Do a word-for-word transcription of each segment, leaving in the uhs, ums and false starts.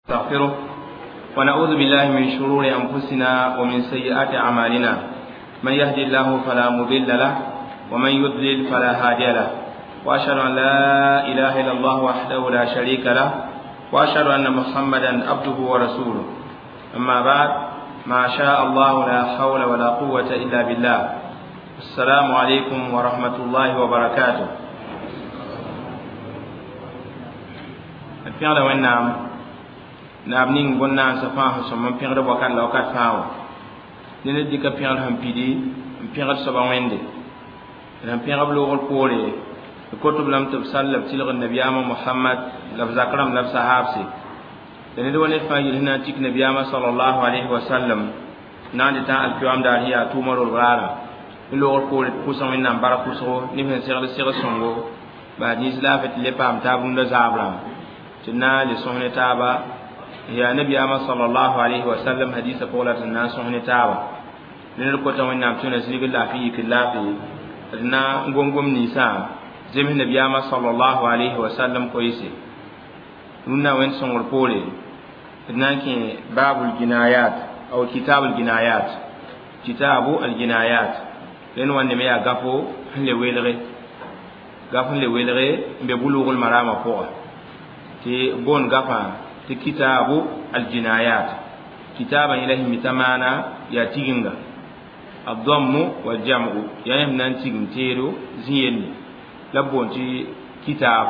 نستغفره ونعوذ بالله من شرور أنفسنا ومن سيئات أعمالنا من يهدي الله فلا مضل له ومن يضلل فلا هادي له وأشهد أن لا إله إلا الله وحده لا شريك له وأشهد أن محمدا عبده ورسوله أما بعد ما شاء الله لا حول ولا قوة إلا بالله السلام عليكم ورحمة الله وبركاته. الفعل والنعم نابنين بنا سفاه سمم بيغد بوكان لوكات فاو نين ديكا بيغد هم بيدي بيغد سبا ويندي لم بيغد بلوغ القولي الكتب لم تبسل بتلغ النبي محمد لفظ أكرم لفظ صحابسي لين دون الفاجل هنا تيك نبي صلى الله عليه وسلم نادي تا الكيام دار هي تومر الغارة لوغ القولي كوسا من نام بارا كوسو نفن سيغل سيغل سنغو بعد نزلافة لبام تابون دزابلا تنا لسهن تابا يا نبي أما صلى الله عليه وسلم حديث قولة الناس هنا تاوى لنركوتا وإنام تونا سنق الله فيه كلا فيه لنا نقوم نيسان زمه نبي أما صلى الله عليه وسلم كويسي لنا وين سنغر بولي لنا كي باب الجنايات أو كتاب الجنايات كتاب الجنايات لأنه أنما يغفو هنلي ويلغي غفو هنلي ويلغي ببلوغ المرامة فوق تي بون غفا كتاب الجنايات كتابا إليه متمانا ياتيغنغا الضم والجمع يعني من تيغن تيرو زين لبون تي كتاب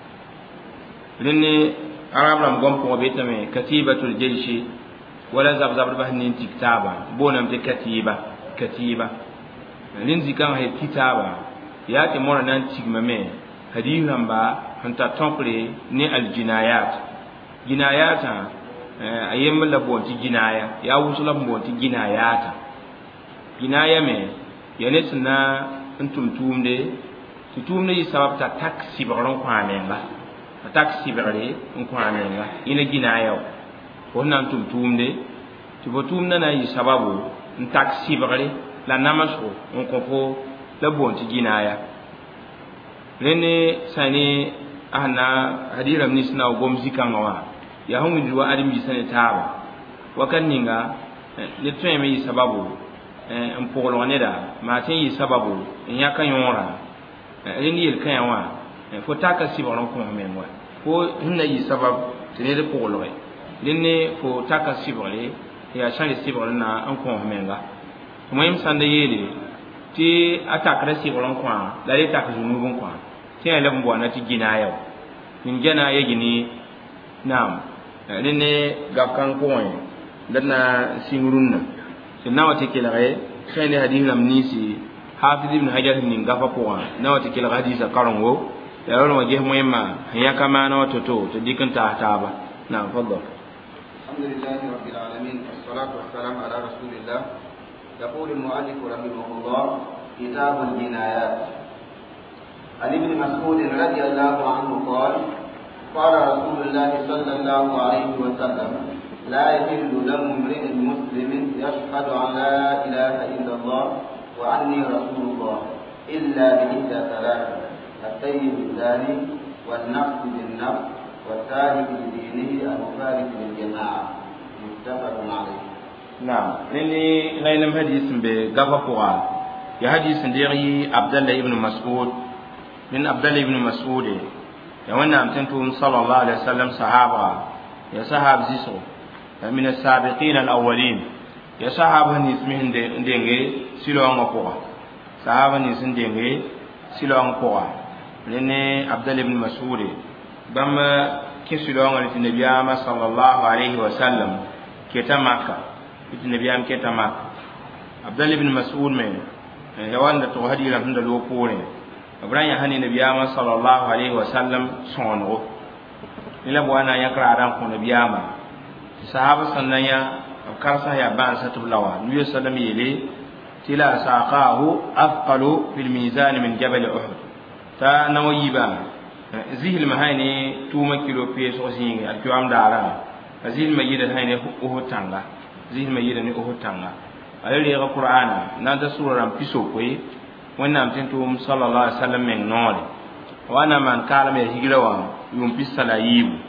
لأن عرب لم قم قم بيتمي كتيبة الجيش ولا زب زب بهنين كتابا بونم تي كتيبة كتيبة لنزي كان هي كتابا ياتي مورا نان تيغمامي هديه با هنتا تنقلي ني الجنايات jinayata ayem la bonti jinaya ya wusula bonti jinayata jinaya me yene sna antum tumde tumde yi sabab ta taksi baron kwanenga taksi bare on kwanenga ina jinaya ko nan tum tumde to botumna na yi sababu on taksi bare la namaso on konfo la bonti jinaya lene sani ahna hadira nisna gomzi kanwa ya hongu juwa adim bisane taaba wakan ninga le tun me sababu en polo neda ma tin yi sababu en yaka yora en ni el kanwa fo taka sibaron ko menwa fo hinna yi sabab tene de polo le ne fo taka sibole ya shani sibole na an ko menga moyim sande yele ti atakra sibaron ko la le taka zunu bon ko ti ele mbo na ti ginayo min gena yegini nam lene gapkan koy dana singurunna nawati kelare khayni hadith lam nisi hafiz ibn hajar min gafa ko nawati kelare hadith karongo ya ron waje muhimma ya kama na watoto to dikanta taba na fadal alhamdulillah rabbil alamin wassalatu wassalamu ala rasulillah yaqulu al-mu'allif rahimahullah kitabul jinayat ali ibn mas'ud radiyallahu anhu qala قال رسول الله صلى الله عليه وسلم لا يحل دم امرئ مسلم يشهد أن لا إله إلا الله وأني رسول الله إلا بإحدى ثلاثة الطيب الزاني والنفس بالنفس والتارك لدينه المفارق للجماعة متفق عليه. نعم لني غير حديث بغفقها يا حديث ديري عبد الله بن مسعود من عبد الله بن مسعود يا وانا امتنتم صلى الله عليه وسلم صحابة يا صحاب زيسو من السابقين الأولين يا صحابة نسمهم دينغي سلوان وقوة صحابة نسمهم دينغي سلوان وقوة لأن عبد الله بن مسعود بما كسلوان النبي صلى الله عليه وسلم كتا مكة النبي كتا مكة عبد الله بن مسعود من يا وانا توهدي لهم دلوقورين Ibrahim hani nabiyama sallallahu alaihi wasallam songo ila bwana yakra adan ko nabiyama sahaba sannaya karsa ya ban satulawa nabi sallam yele tila saqahu afqalu fil mizan min jabal uhud ta nawiba zihil mahani tuma kilo peso singi alkiwam dara zihil mayida hayne uhud tanga zihil mayida ni uhud tanga alele ga qur'ana na da sura ram piso koy wannan tintum sallallahu alaihi wasallam men nore wana man kala me higrawa yum pisala yibu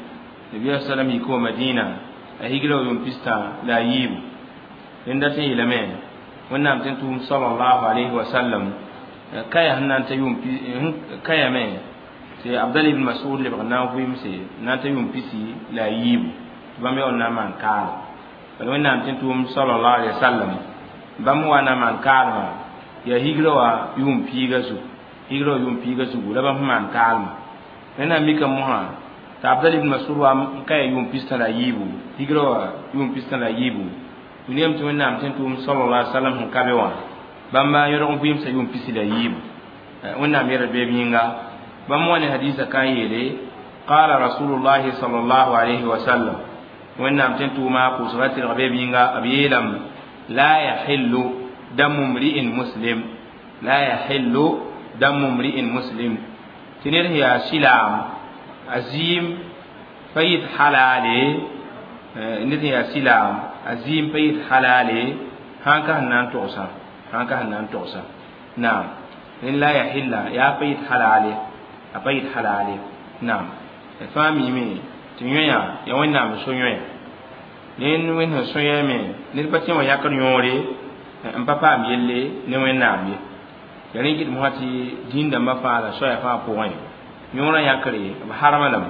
nabi sallam yi ko madina a higro yum pista la yib inda tin ilame wannan tin tum sallallahu alaihi wasallam kaya hannan ta yum kaya me sai abdul ibn mas'ud le bana fu imse na ta yum pisi la yib ba me onna man kala wannan tin tum sallallahu alaihi wasallam ba mu wana man kala ya higro wa yum piga su higro yum piga su la ba man kala nena mika muha ta abdul ibn mas'ud wa kaya yum pista la yibu higro wa yum pista la yibu duniyam tu wannan tin tum sallallahu alaihi wasallam hun kabe wa bamba yoro on bim sa yum pisi la yibu wannan mere be binga bam wani hadisa kan yele qala rasulullah sallallahu alaihi wasallam wannan tin tuma ku surati rabe binga abilam la yahillu damu mri'in muslim la yahillu damu mri'in muslim tinir ya silam azim fayid halale nir ya silam azim fayid halale hanka nan tosa hanka nan tosa na'am in la yahilla ya fayid halale afayid halale na'am fami me tinyoya ya wannan musonyoya nen wen soya me nir batin wa yakar yore en papa mi yelle ne wannan mi yarin gid muhati dinda mafala soya fa point nyora yakare haramalam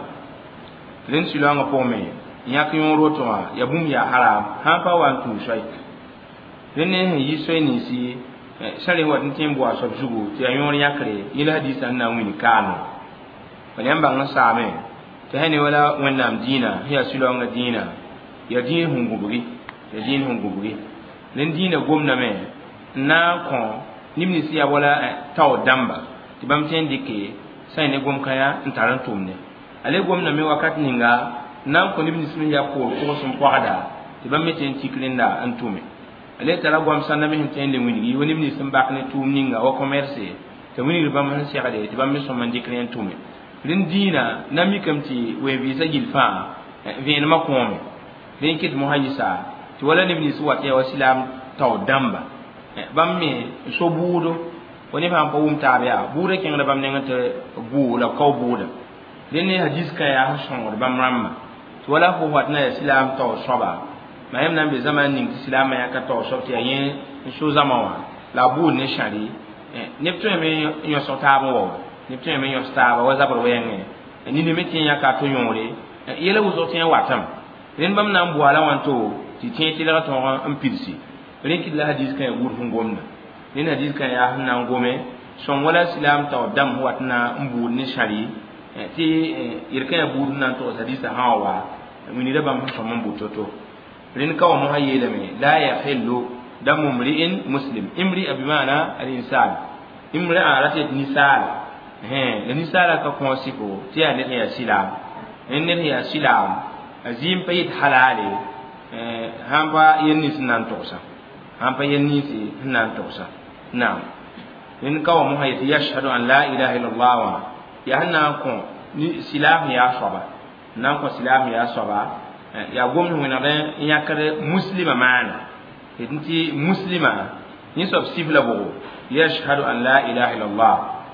len silanga pome yak yoro to ya bum ya haram ha pa wan tu soy len ne yi soy ni si sare wa tin bo aso jugo ti yoro yakare ila hadisa na wini kanu wala mbang sa me te hani wala wannan dina ya silanga dina ya din hunguburi ya din hunguburi len dina gomna me na ko nimni siya wala taw damba tibam ten dike sai ne gom kaya ntaran tumne ale gom na me wakat ninga nan ko nimni sun ya ko ko sun kwada tibam me ten tiklinda antume ale tara gom sanna me ten le wini woni nimni sun bak ne tum ninga wa commerce te wini bam han siya de tibam me so man diklen tume rin dina nami kamti we visa gilfa vien ma kome rin kit muhajisa ti wala nimni su wate wa silam taw damba bam me so budo woni fam pawum tabiya buda ken da bam nenga te bu la kaw buda deni hadis ka ya shon bam ramma to wala ko wat na islam to soba mayem nan be zaman ning islam ya ka to so ti yen so zamawa la bu ne shari ne to me yo so tabo wo ne to me yo staba wa zabro wenge ni ne metin ya ka to yore yele wo so tin watam ren bam nan bu ala wanto ti tin ti la to am pilsi ren ki la hadis ka wur fu gomna ni hadis kan ya hanna ngome son wala silam taw dam watna mbu ni shari ti irka ya budu nan to hadisa hawa mini da bam so man butoto rin kaw mo hayele me la yahillu damu mri'in muslim imri abimana al-insan imri arati nisal eh nisala ka ko siko ti ya ne ya silam en ne ya silam azim payit halale eh hamba yenni sinan tosa hamba yenni si nan tosa نعم إن كوا مهيت يشهد أن لا إله إلا الله يا هناكم سلام يا صبا ناكم سلام يا صبا يا قوم من هذا يا كده مسلم معنا إنتي مسلمة نسب سيفلا بو يشهد أن لا إله إلا الله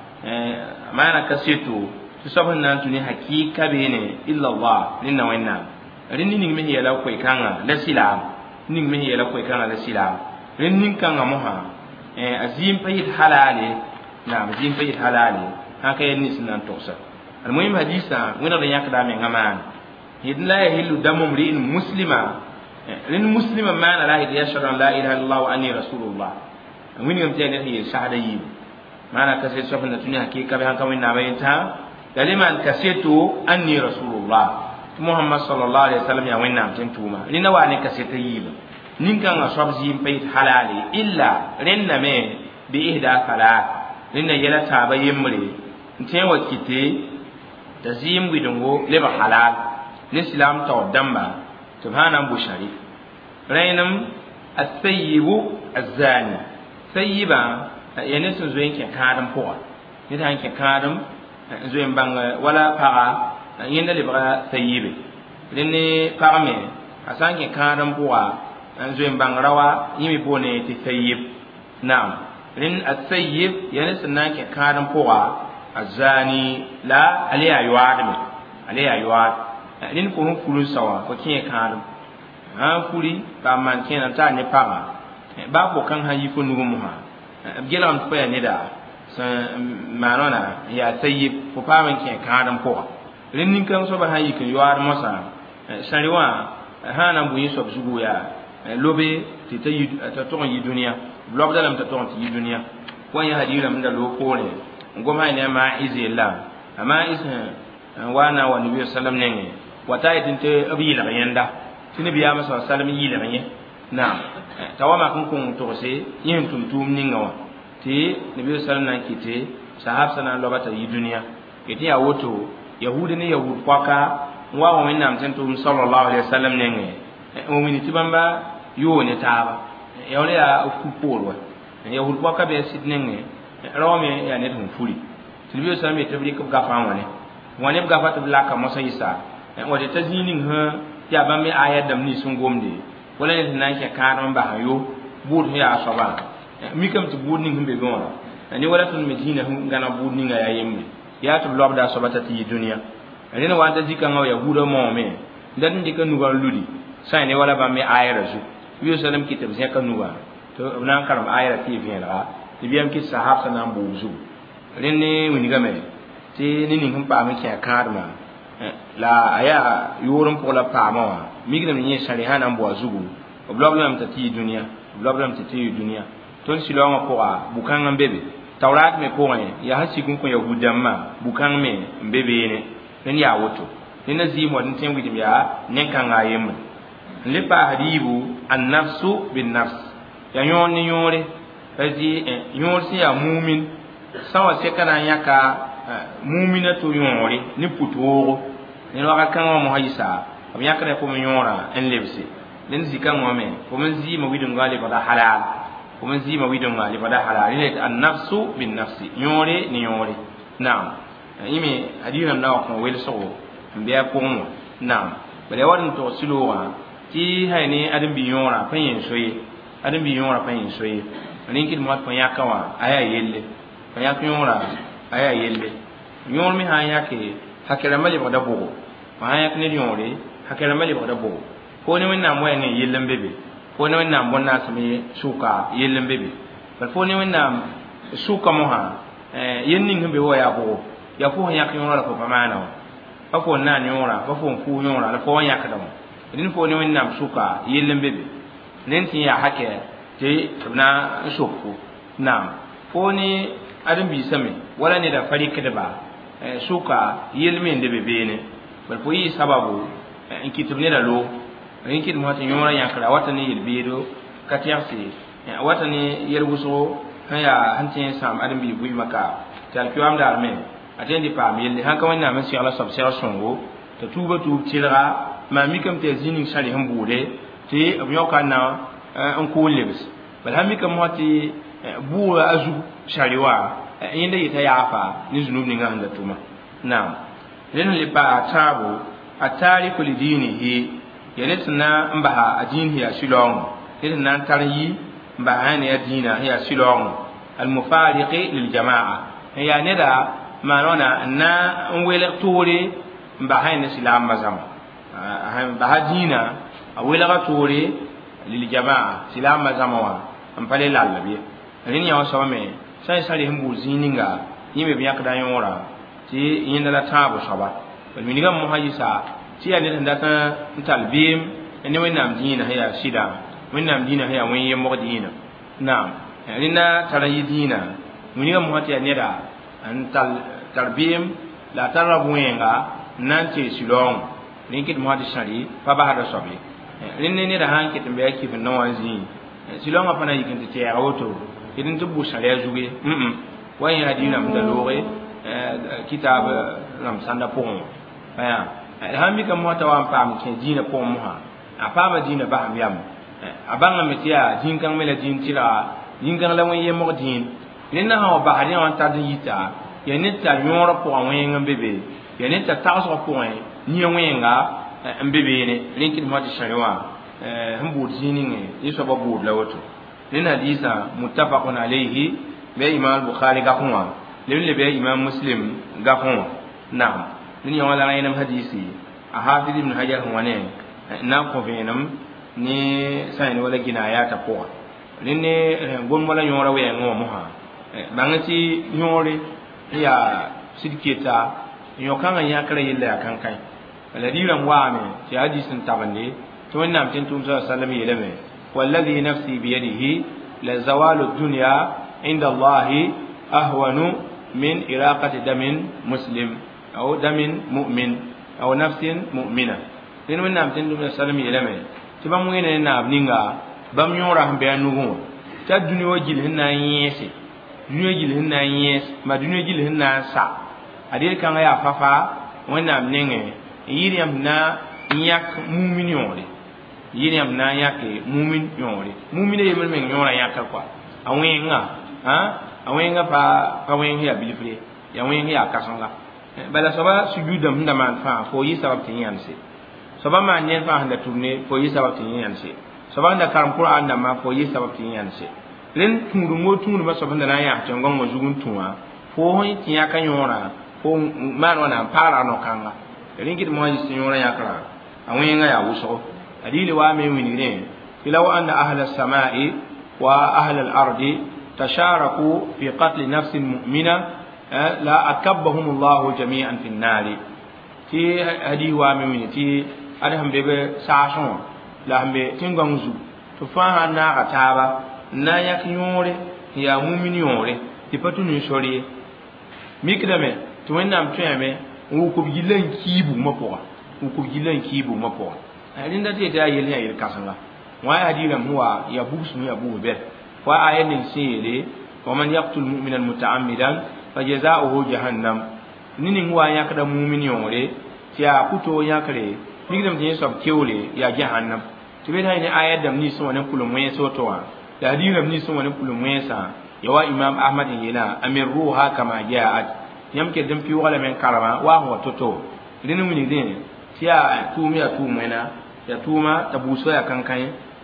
معنا كسيتو تصبح نانتوني حقيقة بينه إلا الله لنا وإنا رني نيجي هي لا كوي كانا لا سلام نيجي هي لا كوي كانا لا سلام رني كانا مها azim payit halale na azim payit halale haka yanni sunan tosa almuhim hadisa wona da yakda men ngaman hidla yahillu damu mri'in muslima lin muslima man la ilaha illa la ilaha illallah wa anni rasulullah wini ngam tane hi shahada yi mana kase sofan da tuni hakika be hanka winna bayinta kaliman kasetu anni rasulullah muhammad sallallahu alaihi wasallam ya winna tentuma lina wani kaseta yi ninkan asab zim payit halali illa renna me bi ihda fala renna yela taba yemre nten wakite tazim bidongo leba halal ni islam taw damba subhana bushari rainam as-sayyibu az-zani sayyiba yana sun zo yanke kadan poa ni ta yanke kadan zo en bang wala para yenda lebra sayyibe renne parme asanke kadan poa an zo en bang rawa yimi bone ti sayyib na'am rin as-sayyib yana sunan ke kadan poa azani la aliya yuad me aliya yuad nin ko hun fulu sawa ko kin kan ha fuli ba man kin ta ne paga ba ko kan ha yi fu nugu mu ha gelam ko ya ne da manona ya tayyib ko pa man kin kan ko rin nin kan so ba ha yi kin yuar masa sariwa ha na bu yi so zugu ya lobe ti tayi ta to yi duniya blog dalam ta to yi duniya wani hadira mun da loko ne goma ne ma izilla amma isa wana wa nabi sallam ne wata yitin te abi la yanda tini biya masa sallam yi la ne na tawama kun kun to se yin tum tum ninga wa ti nabi sallam nan kite sahab sana lobata yi duniya kiti ya woto yahudi ne yahud kwaka wa wa min nam tantu sallallahu alaihi wasallam ne ne o min tibamba yo ne taba yawle ya ku polwa yahud kwaka be sidne ne rawme ya ne dum fuli nabi sallam e tabri ko gafa wane wane gafa to laka masa isa wade tazinin ha ya ba me ayat dam ni sun gomde wala ne nan ke kanon ba hayo bud ya asaba mi kam to bud ni himbe gona ani wala tun medina hu ngana bud ni nga ya yemme ya to lob da sobata ti dunya ani na wanda jika ngaw yahuda mo me dan dika nuga ludi sai ne wala ba me ayat su wi sallam kitab sai kan nuga to nan karam ayat ti bien la ti biam ki sahab sana buzu renne wini game ti ni ni humpa me ke karma la aya yorum pour la pama wa mignam ni sharihana mbo azugu problem ta ti dunia problem ta ti dunia ton silonga ko a bukanga mbebe tawrat me ko ne ya hasi kun ko yahudamma bukang me mbebe ne nen ya woto nen azimo den tembu dim ya nen kanga yem le pa hadibu an nafsu bin nafs ya yon ni yore faji yor si ya mu'min sawa se kana yaka mu'minatu yore ni putoro ni waka kan mo hayisa am yakare ko mo yora en lebsi den zikan mo me ko man zi mo widun gali bada halal ko man zi mo widun gali bada halal ni an nafsu bin nafsi yore ni yore na'am imi hadina na ko wel so mbiya ko mo na'am bale wadin to silowa ti hayni adam bi yora pan yin soyi adam bi yora pan yin soyi ni kid mo pan yakawa aya yelle pan yakiyora aya yelle yor mi ha yake hakela mali bada bogo ma yak ne yore hakela mali bada bogo ko ne wenna mo ne yellen bebe ko ne wenna bonna sami suka yellen bebe bal fo ne wenna suka mo ha eh yenni ngbe wo ya bogo ya fo yak yora ko pamana fa fo na yora fa fo ku yora fa wan yak da mo din fo ne wenna suka yellen bebe nen tin ya hake te na shokku na fo ne adam bi sami wala ne da fari kada ba suka yelmen de bebene bal fo yi sababu en kitubne da lo en kit mo tan yora yakra watani yelbedo katiyasi watani yerbuso haya hantin sam adam bi buy maka tal kiwam dar men atendi pam yelle hanka wanna men si Allah subhanahu songo to tuba tub tilra ma mikam te zinin shari hambude te abyoka na en ko lebs bal hamika mo ti buwa azu shariwa inda ita yafa ni zunub ni nganda tuma naam len li pa tabu atariku li dinihi yaletna mbaha adin ya shilong len nan tariyi mbaha ne adina ya shilong al mufariqi lil jamaa ya neda manona na nwele tore mbaha ne silam mazam mbaha dina awela tore lil jamaa silam mazam wa ampale lalabi len ya wasame sai sari himbu zininga yime biya kada yora ti yinda la tabu saba bal miniga mo hayisa ti ya ne ndata talbim ene wenam dina haya shida wenam dina haya wen yemo dina naam ina tarayi dina miniga mo hati ne da an tal talbim la tarabu wenga nanti silong linkit mo hati shari fa ba hada sobi rinne ne da hanki tambe yake bin nawazi silong afana yikin ti ya auto idin tubu sharia zuge mm wa ya dina mdalore kitab ram sanda pon aya hambi kam mota wa pam ke dina pon muha apama dina ba am yam abanga metia din kan mele din tira din kan lawan ye mo din ninna ha ba hadin on ta yita ya nita nyoro po an wen bebe ya nita taso po en ni wenga mbebe ne linkin mota sharia eh hambu dinin yiso ba bud lawoto لأن حديث متفق عليه بإمام البخاري قفوا لأن بإمام مسلم قفوا نعم لأن يوم لنا ينام حديثي hafiz ibn hajar wane na ko venam ni sai wala ginaya ta po ni ne gon wala yora we ngo mo ha bangati nyore ya sidketa yokanga ya kare yilla kan kai aladiran wa me ti hadisin tabande to wannan tin tum sallallahu alaihi wasallam yelame wallazi nafsi bi yadihi la zawalu dunya inda allah ahwanu min iraqati damin muslim aw damin mu'min aw nafsin mu'mina din wannan tin tum sallallahu alaihi wasallam yelame ti bam ngene na abninga bam yora hambe anugo ta duniyo jil hinna yesi duniyo jil hinna yes ma duniyo jil hinna sa adir kan ya fafa wannan nenge yiriam na yak mu'min yore yiriam na yak mu'min yore mu'min e men men yora yak kwa awenga ha awenga pa pa wen ya bilifre ya wen ya kasanga bala soba sujudam nda man fa ko yi sabab tin yanse soba man yen fa handa tourner ko yi sabab tin yanse soba nda karam qur'an da ma ko yi sabab tin yanse len tundu mo tundu ba soba nda na ya tongon mo zugun tunwa fo hoy tin ya kan yora fo man wana para no kanga ringit mo yi sinyora ya kra awenga ya wuso adili wa me winire ilaw anna ahla as-sama'i wa ahla al-ardi tasharaku fi qatl nafsin mu'mina la akabbahum Allah jami'an fi an-nar ti hadi wa me winiti adham bebe sa'shon la hambe tingangzu to fa na kataba na yak yore ya mu'min yore ti patunu shori mikdame to wennam tueme u ko gilan kibu mapoa u ko gilan kibu mapoa alinda te ta yel ya yel kasanga wa hadira huwa ya busu ya bu be wa ayatin sire wa man yaqtul mu'mina muta'ammidan fajaza'uhu jahannam nini huwa ya kada mu'min yore ya kuto ya kare migdam je sob kewle ya jahannam to be dai ne ayat dam ni so wannan kulum we so to wa da hadira ni so wannan kulum we sa yawa imam ahmad yana amirruha kama ja'at yamke dem pi wala men karama wa ho toto dinu mini din tia tumi ya tumena ya tuma tabuso ya kankan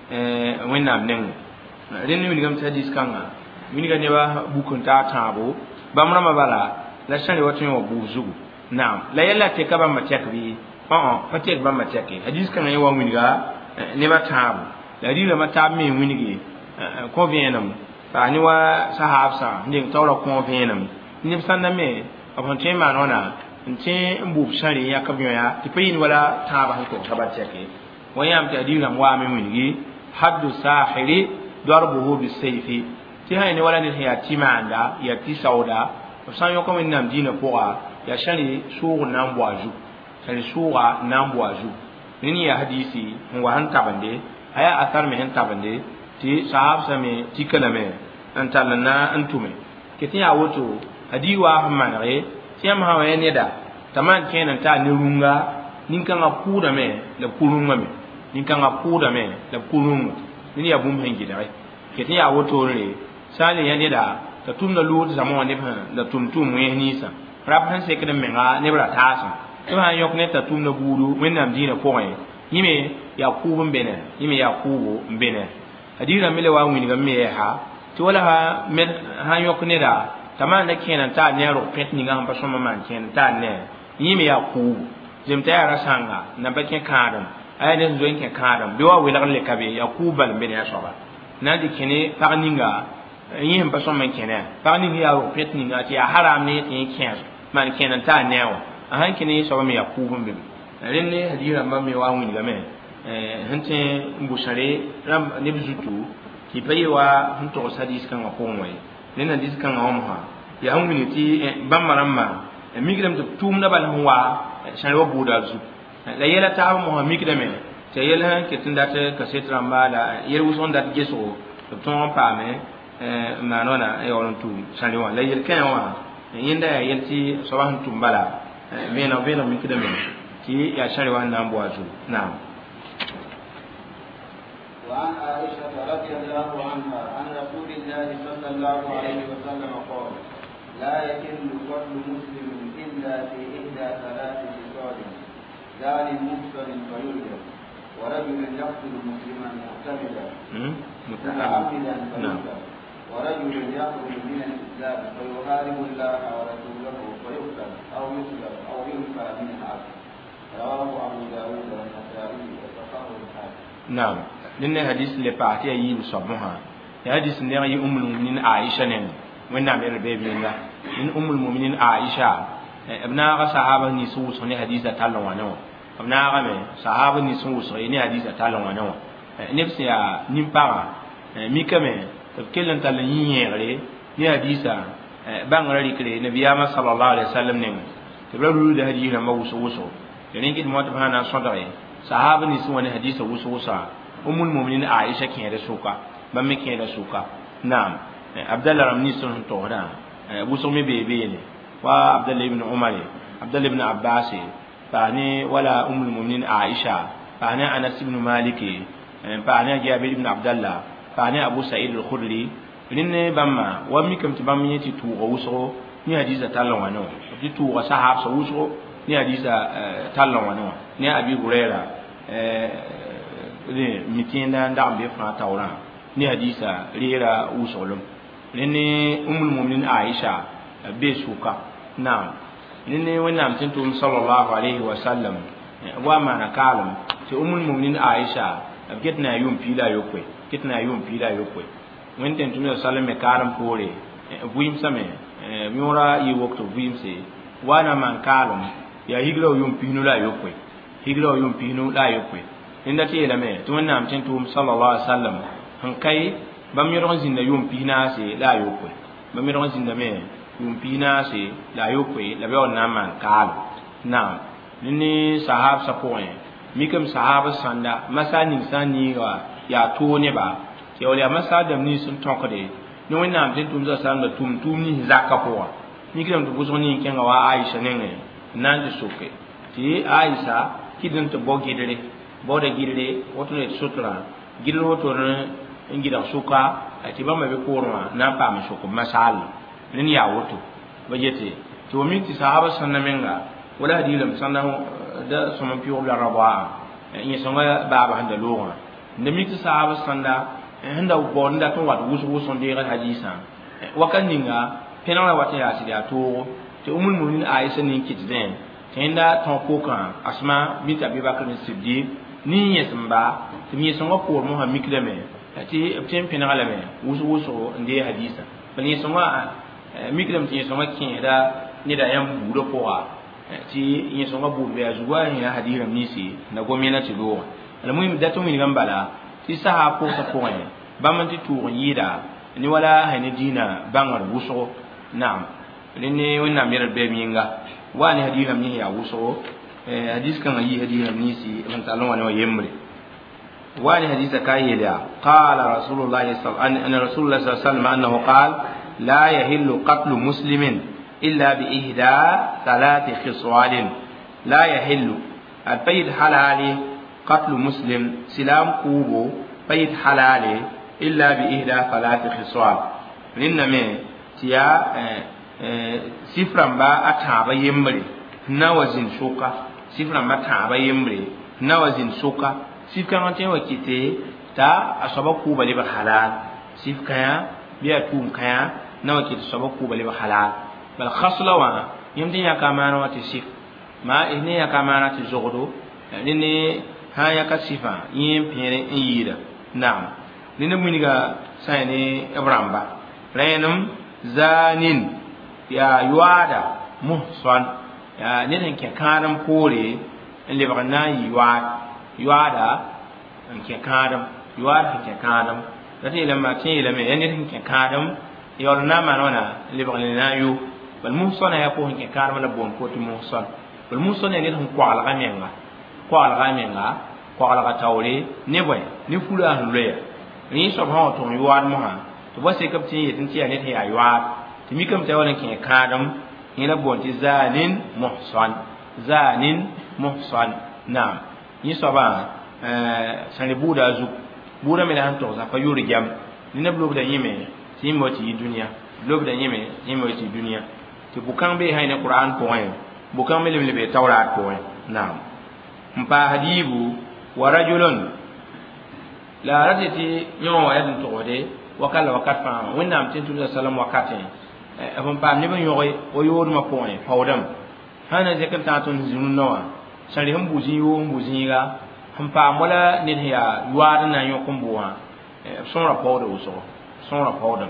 eh wennam nen dinu mini gam hadis kanga mini ga ne ba bukun ta tabo bamra mabala la shani wato yo buzu naam la yalla te kaba matek bi oh oh patek ba matek hadis kanga yawa mini ga ne ba tabo la dinu ma tab me mini gi ko vienam pa ni wa sahabsa nding tawla ko vienam ni sanna me apon tema nona nti mbub shari ya kabyo ya tipayin wala taba ko tabatake wayam ta dina wa me wingi haddu sahiri darbuhu bisayfi ti hayni wala ni ya timanda ya ti sauda san yo ko min nam dina poa ya shari suur nan boaju shari suura nan boaju nini ya hadisi wa han tabande aya athar me han tabande ti sahab same ti kalame antalana antume ketiya woto hadiwa hamare tiam hawa ne da taman kenan ta ni runga nin kan apuda me la kurunga me nin kan apuda me la kurunga ni ya bum hengi da keti ya woto re sale ya ne da ta tumna lu ta mo ne da tumtum mu ni sa rab han se kedan me nga ne bra ta sa to han yok ne ta tumna buru wennam dina ko ay yime ya kubu mbene yime ya kubu mbene hadira mele wa wini ga me ha to wala ha me han yok ne da taman da kenan ta ne ro pet ni ngam pasoma man kenan ta ne yimi ya ku jim ta yara sanga na bakin kadam ay ne zo yake kadam biwa wila le kabe ya ku bal be ne soba na di kene parninga yim pasoma kenan parninga ya ro pet ni ngati ya haram ne tin ken man kenan ta ne wa ahan kene soba me ya ku bumbe ren ne hadira mamme wa wini ga me eh hante mbushare ram ne bizutu ki payewa hunto sadis kan ko moy nena diskan awamha ya humanity bamaramma migram to tumna bal huwa sharwa budazu la yela ta mu migrame te yela ke tindata ka setramba la yeru son dat geso to ton pame eh manona e wonon tum sharwa la yel kan wa yinda ya yelti sabahan tumbala mena bena migrame ki ya sharwa nan buazu na'am وعن عائشة رضي الله عنها عن رسول الله صلى الله عليه وسلم قال لا يحل قتل مسلم إلا في إحدى ثلاث خصال دار مفسد فيرجم ورجل يقتل مسلما معتمدا متعمدا فيقتل ورجل يخرج من الإسلام فيحارب الله ورسوله فيقتل أو يسلب أو ينفى من العبد رواه أبو داود والنسائي وصححه الحاكم. نعم لأن حديث لبعتي يجيب صبها حديث نيجي أم المؤمنين عائشة نين وين نعم يربينا إن أم المؤمنين عائشة ابنها صحابة نسوس هني حديث تعلم عنه ابنها من صحابة نسوس هني حديث تعلم عنه نفسي نمبارا ميكمه تبكلن تلني يغري ni hadisa bangara rikre nabiyama sallallahu alaihi wasallam ne tibru da hadisi ma wuso wuso yani kid mo ta bana sodare sahaba ni sun wani hadisa wuso wusa ummul mu'minin aisha kin da suka ban me kin da suka na'am abdullah ramni sun to da wuso me bebe ne wa abdullah ibn umar abdullah ibn abbas bani wala ummul mu'minin aisha bani anas ibn malik bani jabir ibn abdullah bani abu sa'id al-khudri rinne bamma wa mi kam ti bammi ti tu o wuso ni hadisa talon wano ti tu wa sahab so wuso ni hadisa talon wano ni abi hurera eh ni mitinda ndam be fa tawra ni hadisa rira wusolum rinne ummul mu'minin aisha be suka na'am rinne wannan tin tu sallallahu alaihi wa sallam wa mana kalam ti ummul mu'minin aisha getna yum pila yokwe getna yum pila yokwe when ten to sallam me karam pore buim same miora yi wokto buim se wana man kalam ya higlo yum pinu la yokwe higlo yum pinu la yokwe inda ti elame to wannan ten to sallallahu alaihi wasallam han kai bam yoron zinda yum pina se la yokwe bam yoron zinda me yum pina se la yokwe la be onna man kalam na ni sahab sa point mikam sahaba sanda masani sani wa ya to ne ba yawli amasa da ni sun tonkade ni wannan tin tum za san da tum tum ni zakka poa ni kiran to buzo ni kenga wa aisha nenge nan ji soke ti aisha kidan to bogi dele boda gidele woto le sutra gidele woto ne ngida suka ati ba mabe korwa na pa ma soko masal ni ya woto bajete to mi ti sahaba sanna menga wala hadilam sanna da somo piyo la rabwa ni songa baba handa lowa ne mi ti sahaba sanda handa bonda to wat wusu wusu ndira hadisa wakan ninga penala wata ya sida to to umul mu'minin aisha nin kitden tenda ton pokan asma bint abi bakr as-siddiq ni yesamba timi songa por mo ha mikleme ati obten penala me wusu wusu ndira hadisa bani songa miklem ti songa kin da ni da yan budo poa ti yin songa budo ya zuwa ya hadira nisi na gomena ti do almuhim da to min gambala ti saha po sa point bam ti tu yida ni wala hayni dina bangar wuso na'am ni wannan mir be minga wani hadina mi ya wuso eh hadis kan yi hadina ni si man talon wani yemre wani hadisa kai da qala rasulullah sallallahu alaihi wasallam rasulullah sallallahu alaihi wasallam annahu qala la yahillu qatlu muslimin illa bi ihda thalath khiswalin la yahillu al-bayd halali qatlu muslim silam kubo bayd halali illa bi ihda thalath khiswal linna me tiya sifran ba ataba yembre nawazin shuka sifran ba ataba yembre nawazin shuka sifkan ante wakite ta asaba ku bali ba halal sifkaya biya tum kaya nawakite asaba ku bali ba halal bal khasla wa yimtin ya kamana wati sif ma ihne ya kamana ti zogodo ni ha ya kasifa yim pere yida na'am nina muniga sayni ibramba rayanum zanin ya yuada muhsan ya nina ke karam pore le bagna yuada yuada ke karam yuada ke karam dati lamma tin lamma yani ke karam yorna manona le bagna yu bal muhsan ya ko ke karam la bon ko ti muhsan bal muhsan ne hon ko ala gamenga ko ala gamenga ko ala tawre ne boy ni fula hanleya ni so ha to yuad mo ha to ba se kap tin yetin ti ne ya yuad ti mi kam tawalan ke kadam ni la bon ti zanin muhsan zanin muhsan na'am ni so ba eh sani buda zu buda me han to za fa yuri jam ni na blog da yime ti mo ti dunya blog da yime ti mo ti dunya ti bukan be hayna qur'an ko hay bukan me le be tawrat ko hay na'am mpa hadibu wa rajulun la raditi nyo wa yadin to de wakala wakat fa wonnam tin tu sallam wakatin e fon pam ni ban yoy o yor ma point fawdam hana je kan ta tun zunun nawa sari hum buzi yo buzi ga hum pa mola ne ya yuar na yo kumbuwa son rapport o so son rapport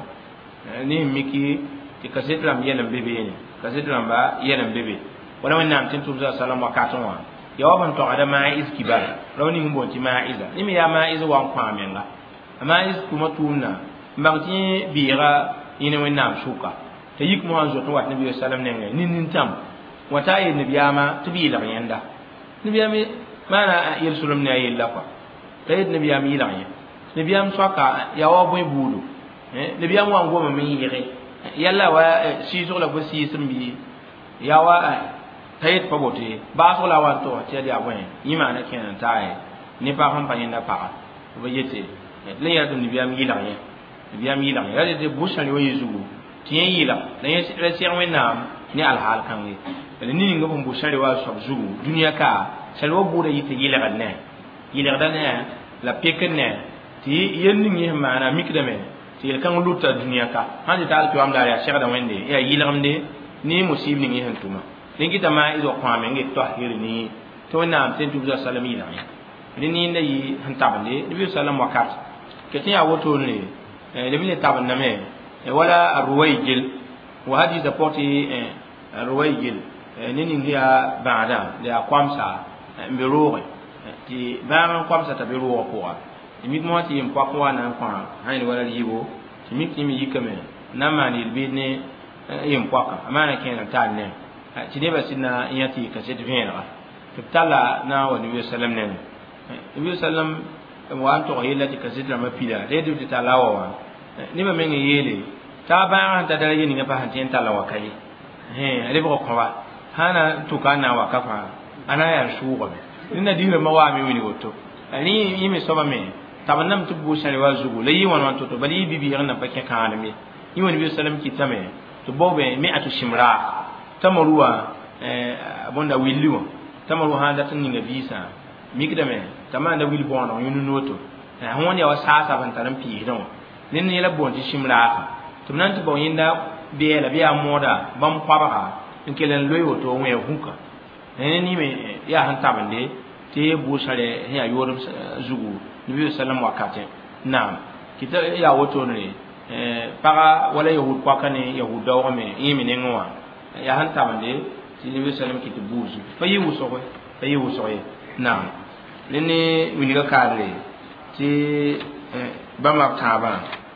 ni miki ti kasetram yelam bebe ni kasetram ba yelam bebe wala wannan tin tuza sallallahu alaihi wasallam ya ban to adama is kibar rawni ngbo ti ma'iza ni mi ya ma'iza wa kwa menga ma'iz kuma tuna mbagti biira ina wannan shuka ta yik mu hanzo to wat nabi sallallahu alaihi wasallam nin nin tam wata yi nabiyama tibi la yanda nabiyami mana yel sulum ne ayel la fa tayid nabiyami la yanda nabiyam soka ya wa boy bulu eh nabiyam wa ngoma min yire yalla wa si so la bo si simbi ya wa tayit pa bote ba so la wa to ti dia bwen yima na kenan tae ni pa han pa yenda pa bo yete le ya to nabiyam yila yen nabiyam yila ya de bo shan yo yezu ti yila la yen re si an nam ni al hal kan ni le ni ngom bo shan wa so zugu dunia ka salwa bo de yite yila kan ne yila dan ne la peken ne ti yenni ngi maana mikdame ti kan luta dunia ka hande tal to am la ya shekada wende ya yilamde ni musib ni ngi hantuma lingi tama izo kwame ngi to hiri ni to na ten tu sallallahu alaihi ni ni yi hantabande nabi sallallahu wakat ketin ya woto ne le bi taban na me wala arwayjil wa hadi da poti arwayjil ni ni ya baada ya kwamsa mbirore ti ba kwamsa tabiro ko imit mo ti mpa kwa na kwa haini wala yibo imit mi yikame na mani bidne yimpa ka amana kenan ta ne ti de basina yati ka se devena to tala na wa nabi sallam ne nabi sallam wa anto yela ti ka se drama pila de du ti tala wa ni ba men yele ta ba ta dare ni ga han tin tala wa kai he ale ko ko wa hana to kana wa kafa ana ya shugo ni na dire mawa mi wini goto ani yimi soba me tabanam tu bu shari wa zugu layi wan wan to bali bibi yana bakke kan me yi wani bi sallam ki tame to bobe me atu shimra tamaruwa eh abonda williwa tamaru handa tan ninga visa mikda me tamanda wil bono yunu noto eh hon ya wasasa ban taram pi don nin ne la bonti shimra to nan to boyinda be la biya moda bam kwaba nkelen loyo to we hunka ne ni me ya han tabande te bu shari ya yorum zugu nabi sallam wakate naam kita ya woto ne eh para wala yahud kwa kane yahuda wa me yimi ne ngwa ya han tamande ti nabi sallam kitu buzu fayi wuso ko fayi wuso ye naam nene winiga kare ti ba ma taba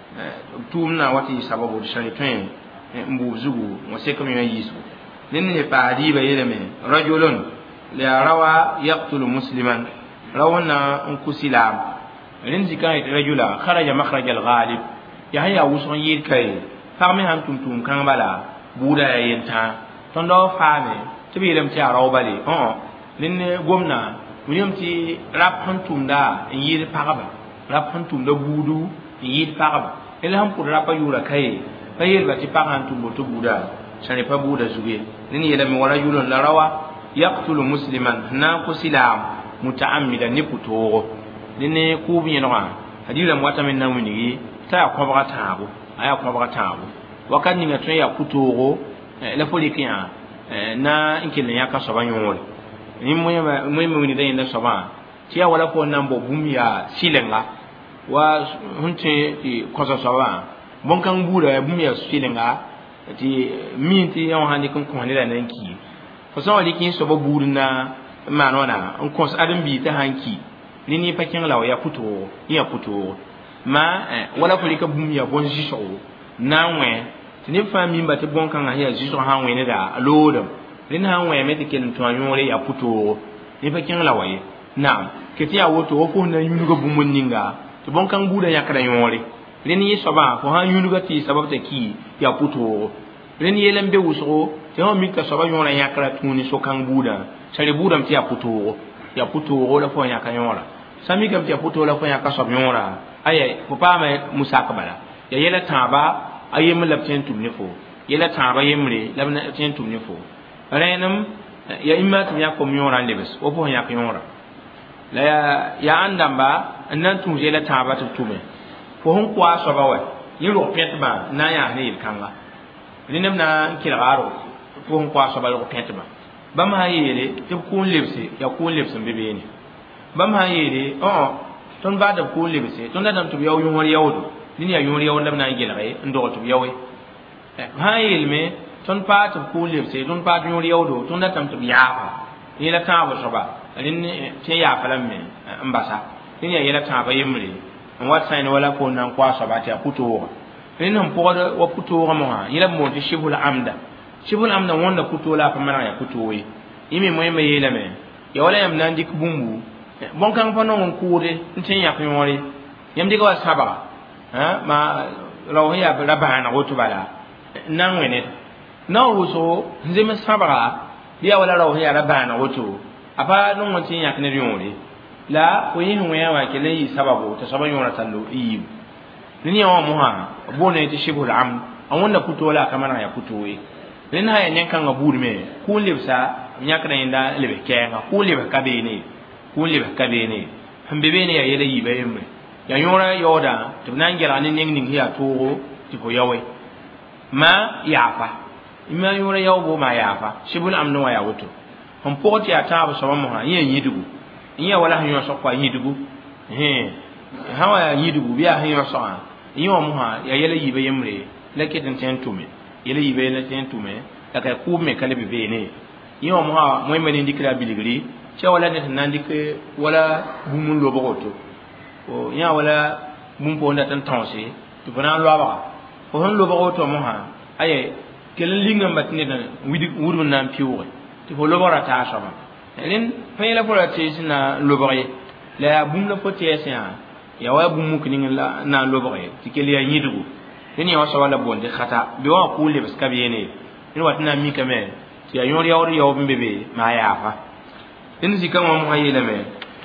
tumna wati sababu shaytan mbu zugu wase kam ya yisu nene pa di ba yele me rajulun la rawa yaqtulu musliman rawana unkusilam rinzi kan rajula kharaja makhraj al-ghalib ya haya wuson yir kai farme han tuntum kan bala buda ya yenta tondo fame tibi lam ti araw bali oh nin gomna munyam ti rap han tumda yir pagaba rap han tumda budu yir pagaba ila ham kur rapa yura kai fayir ba ti pagan tumbo to buda sane pa buda zuge nin yela mi wara yulon la rawa yaqtulu musliman na kusilam mutaammidan ni puto dine kubi no hadira mwata men na wini ta ko ba taabo aya ko ba taabo wakati nga tun ya kutoro la folikia na inkile ya ka soba nyol ni moye moye wini dai na soba ti ya wala ko nambo bumya silenga wa hunte ti koso soba bon kan bura bumya silenga ti minti ya handi kun ko hanira nanki fo so wali kin soba burna manona on kons adam bi ta hanki nini pakin law ya puto ya puto ma wala ko lika bum ya bon jiso nanwe tini fami ba te bon kan ya jiso hanwe ne da lodo rin hanwe me te ken to anyore ya puto ni pakin law ye na keti ya woto ko na yunugo bumun ninga to bon kan buda ya kada yore rin yi soba ko han yunugo ti sababta ki ya puto rin yelen be wuso te ho mi ka soba yora ya kada tuni so kan buda sare budam ti ya puto ya puto wala fo ya kan yora sami kam ti puto la ko ya ka sob yora aye ko pa ma musakabala ya yela taba ayem labten tumne fo yela taba yemre labna ten tumne fo renam ya imma tum ya ko yora lebes o fo ya kan yora la ya ya andamba nan tum yela taba to tume fo hon kwa soba wa yiro petba na ya ne kanga rinam na kilgaro fo hon kwa soba ko petba bam ha yele tɩ b kũun lebse ya kũun lebs n be beene bam ha yeele õ tõnd baada b kũun lebse tõnd datame tɩ b yao yõor yaoodo dẽn yaa yõor yaood la b na n gelge n dog tɩ b yaoe ha yeelme tõnd paa tɩ b kũun lebse tõnd paa tɩ yõor yaoodo tõnd datame tɩ b yaafa yẽla tãab soaba rẽnd tɩ yaafa la me n basa dẽn yaa yɛla tãabã yembre n wat sãn wala koon na n koa soaba tɩ yaa pʋ-tooga rẽnd sẽn pʋgd wa pʋ-toogã mosã yẽla b moon tɩ shibul amda shibul amda wõnda pʋ-toog la a pa maneg yaa pʋ-toog ye yẽ me moẽmã yeelame ya wala yãmb na n dɩk bũmbu bõn-kãng pa nong n kʋʋde n tɩ n yãk yõore yãmb dɩka wa sabga ma rao sẽn yaa ra bãaneg woto bala n na n wẽ ned naoor wʋsgo n zems sãbga bɩ yaa wala rao sẽn yaa ra bãaneg woto a pa nong n tɩ n yãk ned yõore la fo yẽ sẽn wẽ wã kell n yɩ sababo tɩ soaba yõora tallo n yiibu rẽnd yã wã mosã b boone tɩ shibul amd a wẽnda pʋ-toog la a ka maneg yaa pʋ-toog ye rẽnd sã yaa nen-kãngã buudme kũun lebsa b yãkda yẽnda lebs kɛɛngã kũun lebs ka beene kũun lebs ka beene sẽn be beene yaa yɛla yiiba yembre yaa yõorã yaooda tɩ b na n gelg ne neng ning sẽn yaa toogo tɩ fo yaoe ma yaafa ma yõorã yaoobo ma yaafa shibul amd wã yaa woto sẽn pʋg tɩ yaa tãab soaba mosã yẽ yaa yĩdgu n yaa wala sẽn yõsg pa yĩdgu sã wa yaa yĩdgu bɩ yaa sẽn yõsgã yẽ wã mosã yaa yɛla yiiba yembre la ket n tẽ n tʋme yɛla yiiba la tẽ n tʋme la ka kʋʋb me ka leb beene yẽ wã mosã moẽmba ne dɩkra bilgri tɩ wala ned sẽn na n dɩk wala bũmb n lobg woto yã wala bũmb pʋgẽ dat n tõose tɩ fo na n loabga fo sẽn lobg woto mosã aya kell n ling n ba tɩ ned wudb n na n pɩʋʋge tɩ fo lobrã taa soaba rẽnd pa yẽla fo ra tees n na n lobg ye la yaa bũmb la fo tɛɛs yã yaa wa bũmb muk ning n na n lobg ye tɩ kell yaa yĩdgu rẽnd yã wã soaba la boonde khata bɩ wã kʋʋl lebs ka beene rẽnd wat n na n mikame tɩ yaa yõor yaood yaoob n be be maa yaafa rẽnd zikã wã mosã yeelame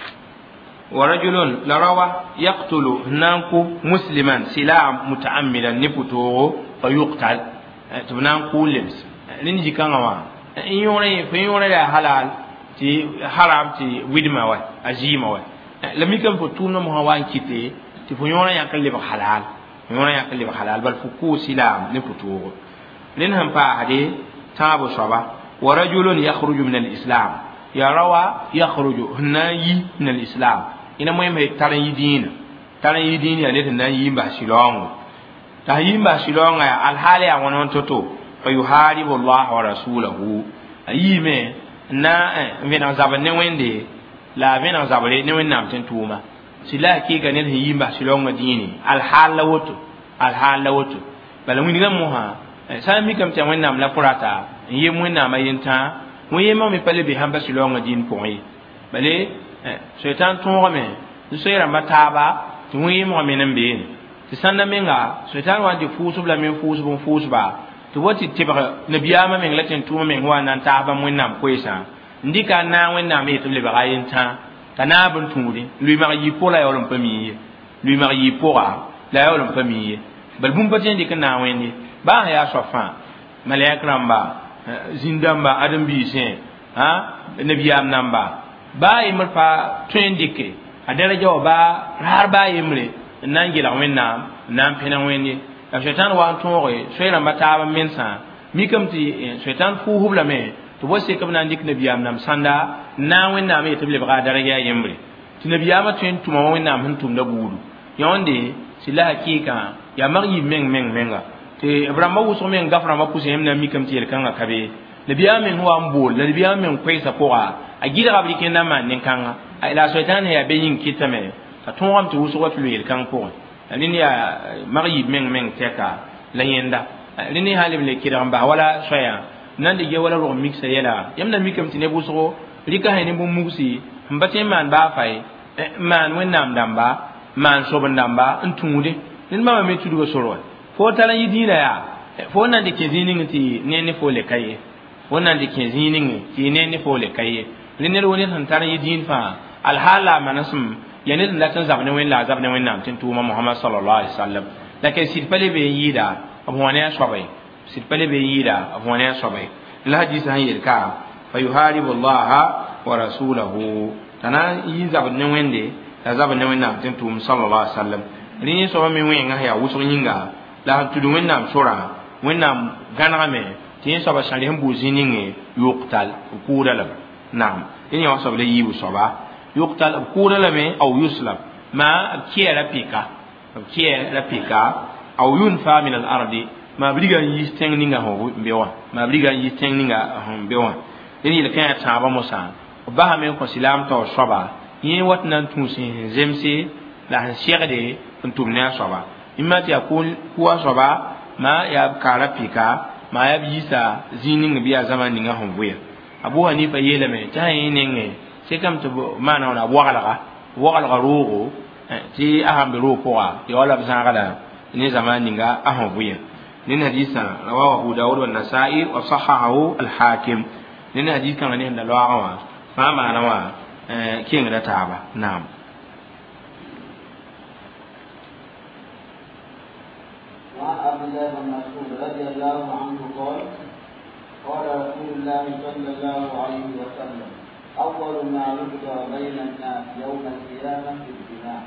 wa rajulun la rawa yaqtulu n na n kʋ musliman sila mutaamidan ne pʋ-toogo fa yuqtal tɩ b na n kʋʋl lebs rẽnd zikãngã wã n yõore fo yõore yaa halal tɩ haram tɩ widmã wa a zɩɩmã wa la mikame fo tʋʋmdã mosã wa n kɩte tɩ fo yõorã yãk n lebg halal yõorã yãk n lebg halal bal fo kʋʋ silaam ne pʋ-toogo rẽnd sẽn paasde tãab soaba wa rajulun yakhruju min al-islam ya rawa yakhruju n na n yi min al-islam ina moẽmba tar n yi dĩinã tar n yi dĩin yaa ned n na n yi n bas sɩlaoongo t'a yi n bas sɩlaoongã yaa alhaal yaa wõn n to-to fa yuharibu allah wa rasulahu a yiime n na n vẽneg zabr ne wẽnde la a vẽneg zabre ne wẽnnaam tɩ n tʋʋma sɩla hakɩɩka ned sẽn yi n bas sɩlaoongã dĩine alhaal la woto alhaal la woto bala wingã mosã sã n mikame tɩ wẽnnaam la fo rata n yem wẽnnaamã yentã wẽ yembã me pa le be sãn bas sɩlaoongã dĩin pʋgẽ ye bale soɛtãn tõogame tɩ soɛ-rãmbã taaba tɩ wẽ yemgã me n beene tɩ sãnda menga soɛtãn wa n tɩ fʋʋsb lame n fʋʋsb n fʋʋsba tɩ wa tɩ tɩbg nabiyaamã meng la tɩ n tʋʋmã meng wa n na n taasba wẽnnaam koeesã n dɩka n na wẽnnaam yetɩ b lebga a yentã t'a naab n tũude luɩmag yɩɩ pʋg la yaool n pa mii ye luɩmag yɩɩ pʋga la yaool n pa mii ye bal bũmb pa tɩ n dɩk n na n wẽnde baa sẽn yaa soab fãa malɛk rãmba zĩn-dãmba ãdem-biisẽ nabiyaam namba baa yembr pa tõe n dɩke a daraja wa baa raar baa yembre n na n gelg wẽnnaam n na n pẽneg wẽnd ye la soɛtãn wa n tõoge soɛ-rãmbã taab n mensã mikame tɩ soɛtãn fʋʋsb lame tɩ wa sek b na n dɩk nabiyaam nam sãnda n na n wẽnnaam yetɩ b lebga a daraja a yembre tɩ nabiyaamã tõe n tʋma wa wẽnnaam sẽn tʋmda buudu yõonde sɩla hakɩɩkã yaa mag yɩ meng meng menga tɩ b rãmbã wʋsg meng gaf rãmbã pʋsẽ yẽmb na n mikame tɩ yel-kãngã ka be nabiyaam meng wa n bool la nabiyaam meng koɛɛsã pʋga a gɩdga b rɩk yẽnda n maan nen-kãngã la soɛtãan sẽn yaa be yĩng kɩtame t'a tõogame tɩ wʋsg wa tɩ lo yel-kãng pʋgẽ rẽnd yaa mag yɩ meng meng tɛka la yẽnda rẽnd yaa leb le kɩdg n bas wala soɛyã nan de ge wala rog miksa yɛla yãmb na mikame tɩ neb wʋsgo rɩka sẽ ne bũmb-mugsi n pa tẽ n maan baafa ye n maan wẽnnaam dãmba n maan sob n dãmba n tũude rẽnd bãmba me tudga sor wa fo tar n yɩ dĩinã yaa fo n na n dɩk kẽ zĩig ning tɩ ne ne fo le ka ye fo n na n dɩk kẽ zĩig ning tɩ ne ne fo le ka ye rẽnd ned wo ned sẽn tar n yɩ dĩin fãa alhaal la a manesem ya ned n dat n zab ne wẽnd la a zab ne wẽnnaam tɩ n tʋʋma mohamad sallallahu alaihi wasallam la ken sɩd pa le be n yɩɩda b wã ne a soaba ye sɩd pa le be n yɩɩda b wã ne a soaba ye la hadiisã sẽn yel ka fa yuharibu allaha wa rasulahu t'a na n yɩ zabd ne wẽnde la zabd ne wẽnnaam tɩ n tʋʋm sallallahu alaihi wasallam rẽ yẽ soaba me wẽngã sẽn yaa wʋsg yĩnga la sẽn tud wẽnnaam sorã wẽnnaam gãnegame تين صبا شالهم بوزينين يقتل كورا لم نعم إني وصل لي يبو صبا يقتل كورا لم أو يسلم ما كيرا بيكا كيرا بيكا أو ينفى من الأرض ما بلغا يستنغنينغا هو بيوا ما بلغا يستنغنينغا هم بيوا إني لكان يتعبا موسى وبها من كسلام تو صبا ين واتنا توسين زمسي لا شيغدي انتم نا صبا إما تكون هو صبا ما ياب كارا بيكا ما ياب يسا زينين بيا زمان نيغا هم بيا أبو حنيفة يلمي تاين نيغي سيكم تبو ما نونا وغلغا وغلغا روغو تي أهم برو بوا يولا بزاغلا ني زمان نيغا أهم بيا نين حديثا رواه أبو داود والنسائي وصححه الحاكم نين حديث كان نين دلوا فما نوا كين رتابا نعم وعن عبد الله بن مسعود رضي الله عنه قال قال رسول الله صلى الله عليه وسلم أول ما يقضى بين الناس يوم القيامة في الدماء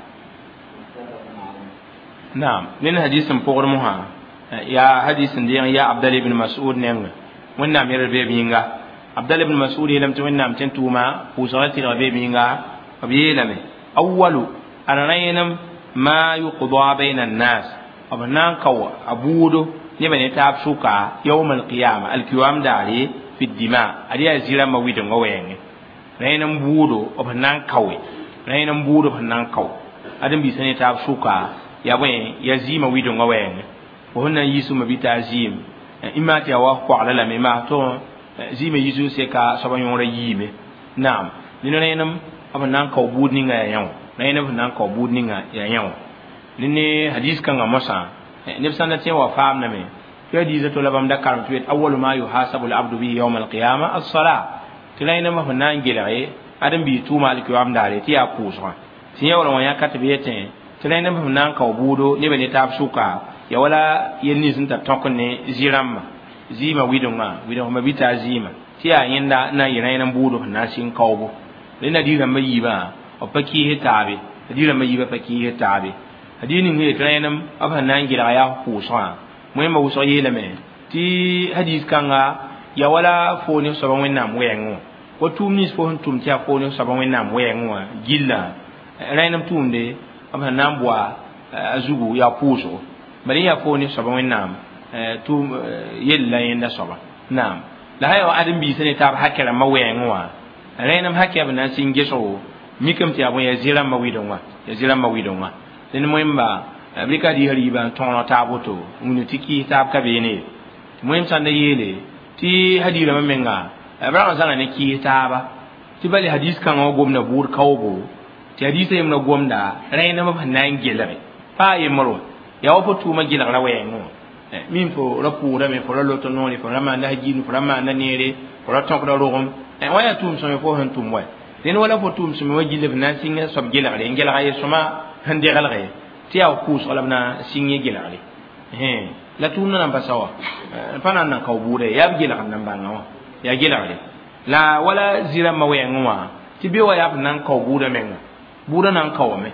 متفق عليه. نعم من حديث فور مها يا حديث دي يا عبد الله بن مسعود نعم ونعم يربي بينغا عبد الله بن مسعود لم تونام تنتوما وصلت ربي بينغا فبيلمي أول أنا رينم ما يقضى بين الناس أبنان كوا أبودو نبني تاب سوكا يوم القيامة القيام داري في الدماء أدي أزيلا ما ويدن غوين رينم بودو أبنان كوي رينم بودو أبنان كو أدم بيسني تاب سوكا يا وين يزيم ما ويدن غوين وهنا يسوع ما بيتا زيم إما تيوا قعلا لما ما تو زيم يسوع سكا سبعين يوم ريمه نعم لأن رينم أبنان كو بود نيجا يوم رينم أبنان كو بود نيجا يوم لأن حديث كان غمسا نفسنا تيوا فهم نمي يدي زتو لبام دكار تويت أول ما يحاسب العبد به يوم القيامة الصلاة تلاقينا ما هنان جلعي أدم بيتوما القيام داري تيا كوسوا تيا ولا ويا كتبيتين تلاقينا ما هنان كوبودو نبني تاب سوكا يا ولا ينزل تتوكني زيرام زيما ويدوما ويدوما بيتا زيما تيا يندا نا يناينا بودو ناسين كوبو لأن دي لما يبا أو بكيه تابي دي لما يبا بكيه تابي hadini ngi trainam aba nangira ya kuswa mwema usoye leme ti hadis kanga ya wala foni so ba wenna mwengo ko tumnis fo tum ti foni so ba wenna mwengo gilla rainam tumde aba nambwa azugu ya puso bari ya foni so ba wenna tum yella yenda so ba nam la hayo adam bi sene tab hakera mawengo wa rainam hakya bana singe so mikam ti abon ya zira mawidonwa ya zira mawidonwa den moyimba abrika di hariba tono taboto ngunu tiki tab kabene moyim sanda yele ti hadira mamenga abra zanga ne ki taba ti bali hadis kan o gomna bur kawbo ti hadisa yimna gomda rayna ma nan gelare pa yimro ya o fotu ma gila rawengo min fo rapura me fo loto noni fo rama na hajinu fo rama na nere fo raton ko rogom e waya tum so fo han tum way den wala fo tum so me wajile na singa sob gila re ngela ay soma hande galare ti aw kus olabna singe gilale he la tunna nan basawa fana nan kawbude ya gila kan nan bangawa ya gilale la wala zira mawenwa ti bi wa ya nan kawbude menga buda nan kawme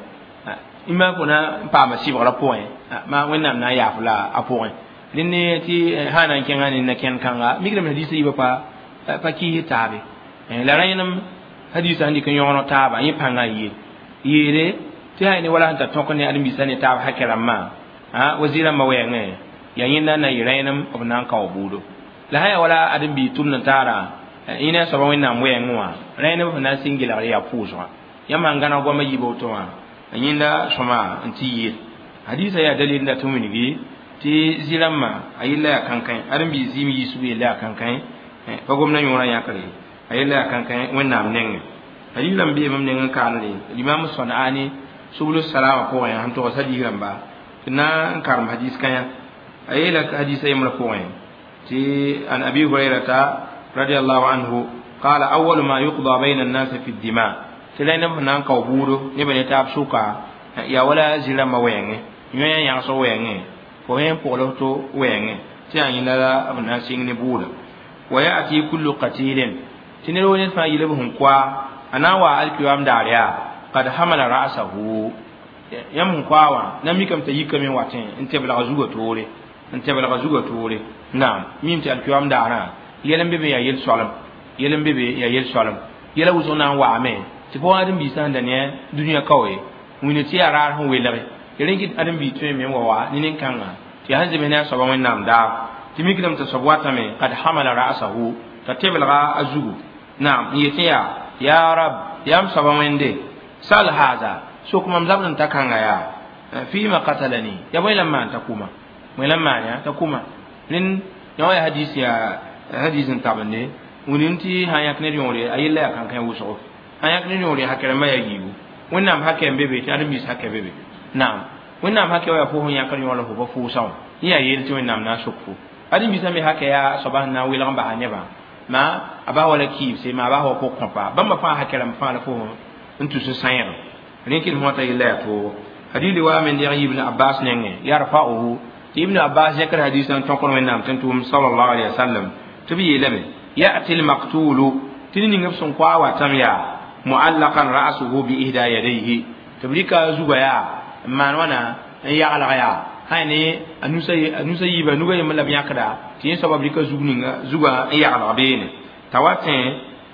ima kuna pa ma si wala point ma wenna na ya fula a point linne ti hanan kenga ni na ken kanga migram hadisi iba pa pa ki tabe la raynam hadisi andi kan yono taba yi panga yi yire ti hayni wala anta tokone adam bisani tab hakira ma ha wazira mawenge ya yinda na yirainam obnan ka obudo la haya wala adam bi tunna tara ina so bawina mwenwa rainam na singila ya puswa ya mangana goma yibo to wa yinda soma anti hadisa ya dalil da tumini gi ti zilamma ayilla kankan adam bi zimi yisu ila kankan fa gomna yora ya kare ayilla kankan wannan nenge hadilam bi mam nenga kanale imam sunani subul salama ko ya han to sadi ramba na karam hadis kaya ayela hadis ay mala ko ti an abi hurairata radiyallahu anhu qala awwal ma yuqda bayna an-nas fi ad-dima tilayna nan ka buru ne bane ta suka ya wala zira mawenge nyoya ya so wenge ko hen polo to wenge ti an ina abna sing ne buru wa ya'ti kullu qatilin tinero ne fa yilebu hun kwa anawa alqiyam dariya قد حمل رأسه يم قاوا نمي كم تيكم واtin inte bla zugo tore tebelga zuga toore naam mim ti alkiyam dara yelam bebe ya yel solam yelam bebe ya yel solam yela wuzo na wa ame ti bo adam bi san da ne duniya kawai wini ti ara han welare yelen ki adam bi to me wa wa ni nin kanga ti hanze me na soba wen nam da ti mi kidam ta sobwata me kad hamala ra'sahu ta tebelga azugu naam yete ya ya rab yam soba wende sal haza so kuma mzabnan takanga ya fi ma qatalani ya bai lamma takuma mai lamma ya takuma nin ya hadisi ya hadisin tabane wunin ti hayak ne yore ayilla kan kan wuso hayak ne yore hakere ma yagibu wannan hake bebe ta arbi hake bebe na'am wannan hake waya fo hon ya kan yoro ko fo saw iya yel ti wannan na shukfu adin bisa me hake ya subhana wila ba hanya ba ma aba wala ki se ma ba ho ko kompa ba ma fa hakere ma fa la fo ntu su sayro rinkin mota illa to hadili wa min ya ibn abbas nenge yarfa'uhu ibn abbas yakar hadisan ton kon wannan tantum sallallahu alaihi wasallam tubi yelame ya'ti al-maqtulu tinni ngabson kwa wa tamya mu'allaqan ra'suhu bi ihda yadayhi tabrika zubaya manwana ya alaya hayni anusay anusay ba nuga yamla bi yakada tin sababrika zugninga zuga ya alabene tawatin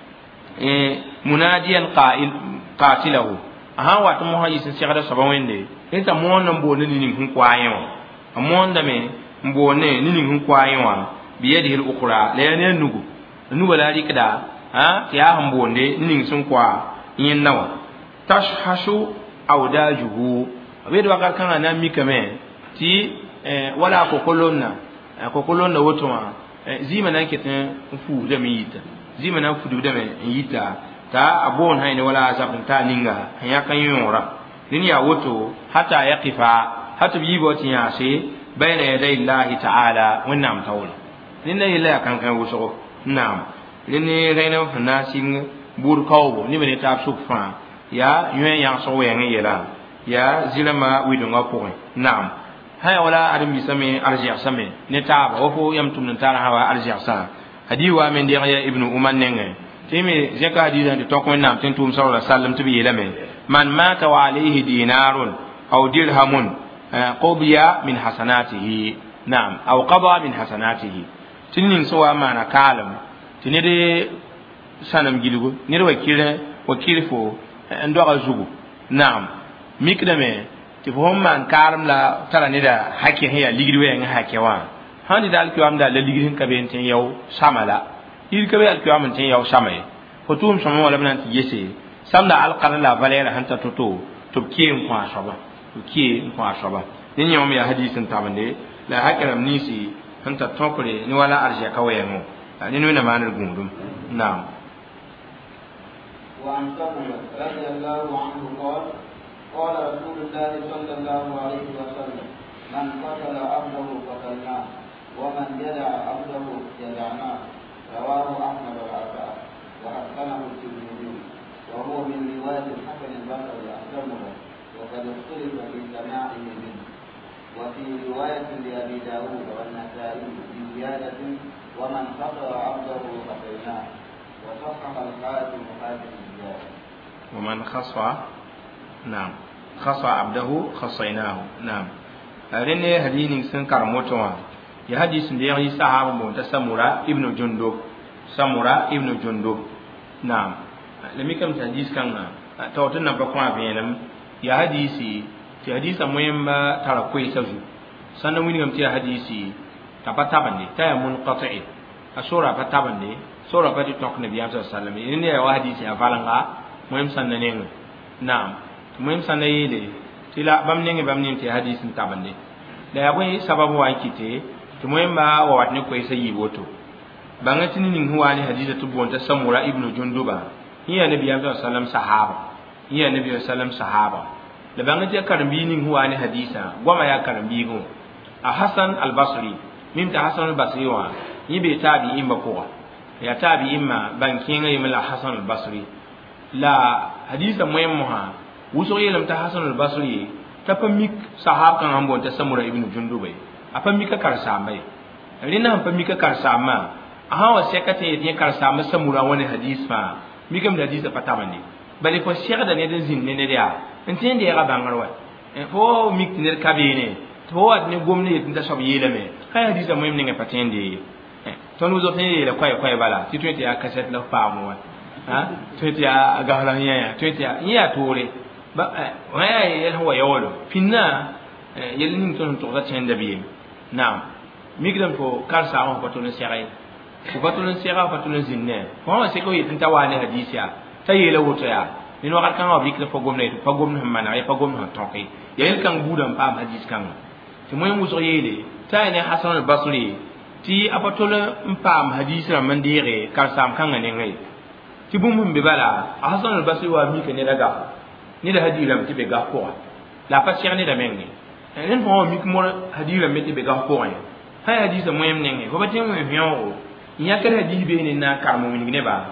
e munadiyan qa'il qatilahu aha wa tumo hayi sin sigada sabawende enta monna mbone ni hun kwayo amonda me mbone ni hun kwayo bi yadihi al-ukhra la ne nugu nugu la rikda ha ya hambonde ni sun kwa yin nawa tashhashu awdajuhu abedo wakar kan na mikame ti wala ko kolonna ko kolonna wotoma zima nan ketin fu da mi yita zima nan fu da mi yita ta abon hayne wala zabun ta ninga ya kan yora nin ya woto hata yaqifa hata bi boti ya se bayna yaday Allah ta'ala wannan tawla nin ne ila kan kan wuso na'am nin ne rena fana sing bur kawbo ni bene ta sukfa ya yuen ya so wen yela ya zilama widunga ko na'am hay wala adam bisame arji'a same ne ta ba wofo yam tum tara hawa arji'a sa hadiwa men dia ya ibnu uman nenge timi zaka hadiza de tokon nam tentum sallallahu alaihi wasallam tibi yelame man mata wa alayhi dinarun aw dirhamun qubiya min hasanatihi na'am aw qada min hasanatihi tinin so wa mana kalam tinede sanam gilugo ni wakile wakile fo ndo azugu na'am mikdame ti fo man karam la tara ni da hakke hiya ligriwe nga hakewa handi dal ki amda la ligrin kabenten yaw samala il kabe al kiyamun tin yaw samay fotum sama wala nan ti yese samda al qarna la valera hanta toto to kiyen kwa shaba to kiyen kwa shaba nin yawm ya hadisin tabande la hakaram nisi hanta tokore ni wala arja kawayemo ni no na manar gundum na'am wa an sabra radiyallahu anhu qala qala rasulullah sallallahu alaihi wasallam man qatala abdahu qatalna wa man jada'a abdahu jada'na رواه أحمد والعباس وحسنه الترمذي وهو من رواية الحسن البصري أحسنه وقد اختلف في سماعه منه وفي رواية لأبي داود والنسائي بزيادة ومن خطأ عبده خطيناه وصحح الحاكم هذه الزيادة ومن خصى نعم خصى عبده خصيناه نعم أرني هدين سنكر موتوا ya hadis ndiya yi sahaba mo ta samura ibnu jundub samura ibnu jundub naam lemi kam hadis kan na to to na ba kwa benam ya hadisi ti hadisa moyemba tara ko isazu sanna wini ngam ti hadisi ta patabande ta mun qati'i asura patabande sura pati tok nabi sallallahu alaihi wasallam ni ya hadisi ya falanga moyem sanna ne naam moyem sanna yele tila bam ne bam ne ti hadisin tabande da ya boy sababu wa kite tumoyemba wa watni ko isayi woto bangatini nin huwani hadisa tubonta samura ibnu junduba hiya nabi sallallahu alaihi wasallam sahaba hiya nabi sallallahu sahaba da bangati karambi nin huwani hadisa goma ya karambi go a hasan al-basri min ta hasan al-basri wa yibe tabi imba ko ya tabi imma bankin ga yimla hasan al-basri la hadisa moyemma wuso yelam ta hasan al-basri tapamik sahaba kan ambonta samura ibnu junduba apa mika karsama rina apa mika karsama aha wa sekate yedin karsama samura wani hadis fa mikam da hadis patamani bali fo shekha da ne den zin ne ne dia entende ya bangarwa fo mik ne kabine to wat ne gomne tinta sob yele me kaya hadisa mo yimne patende ton uzo tene le kwai kwai bala ti twenti ya kaset la famu ha twenti ya gahla nya twenti ya ya tore ba waya yel ho yolo finna yel ning ton to ga tende bi naam migram ko karsa on ko ton sirai ko ko ton sirai ko ton zinne ko se ko yitinta wani hadisa tayele woto ya ni no kan wa bikle fo gomne to fo gomne mana ay fo gomne tonki yel kan budam pa hadis kan ti moy muso yele tayne hasan al-basri ti apatole mpam hadis ra mandire kar sam kan ne ngai ti bum bum be bala hasan al-basri wa mi ken daga ni da hadiram ti be ga ko la pa cher ni da mengi en fo mi ko hadiram me ti be ga ko ay hay hadis mo yem ne ko batin mo hiyo nya kare hadis be ni na kar mo ni ne ba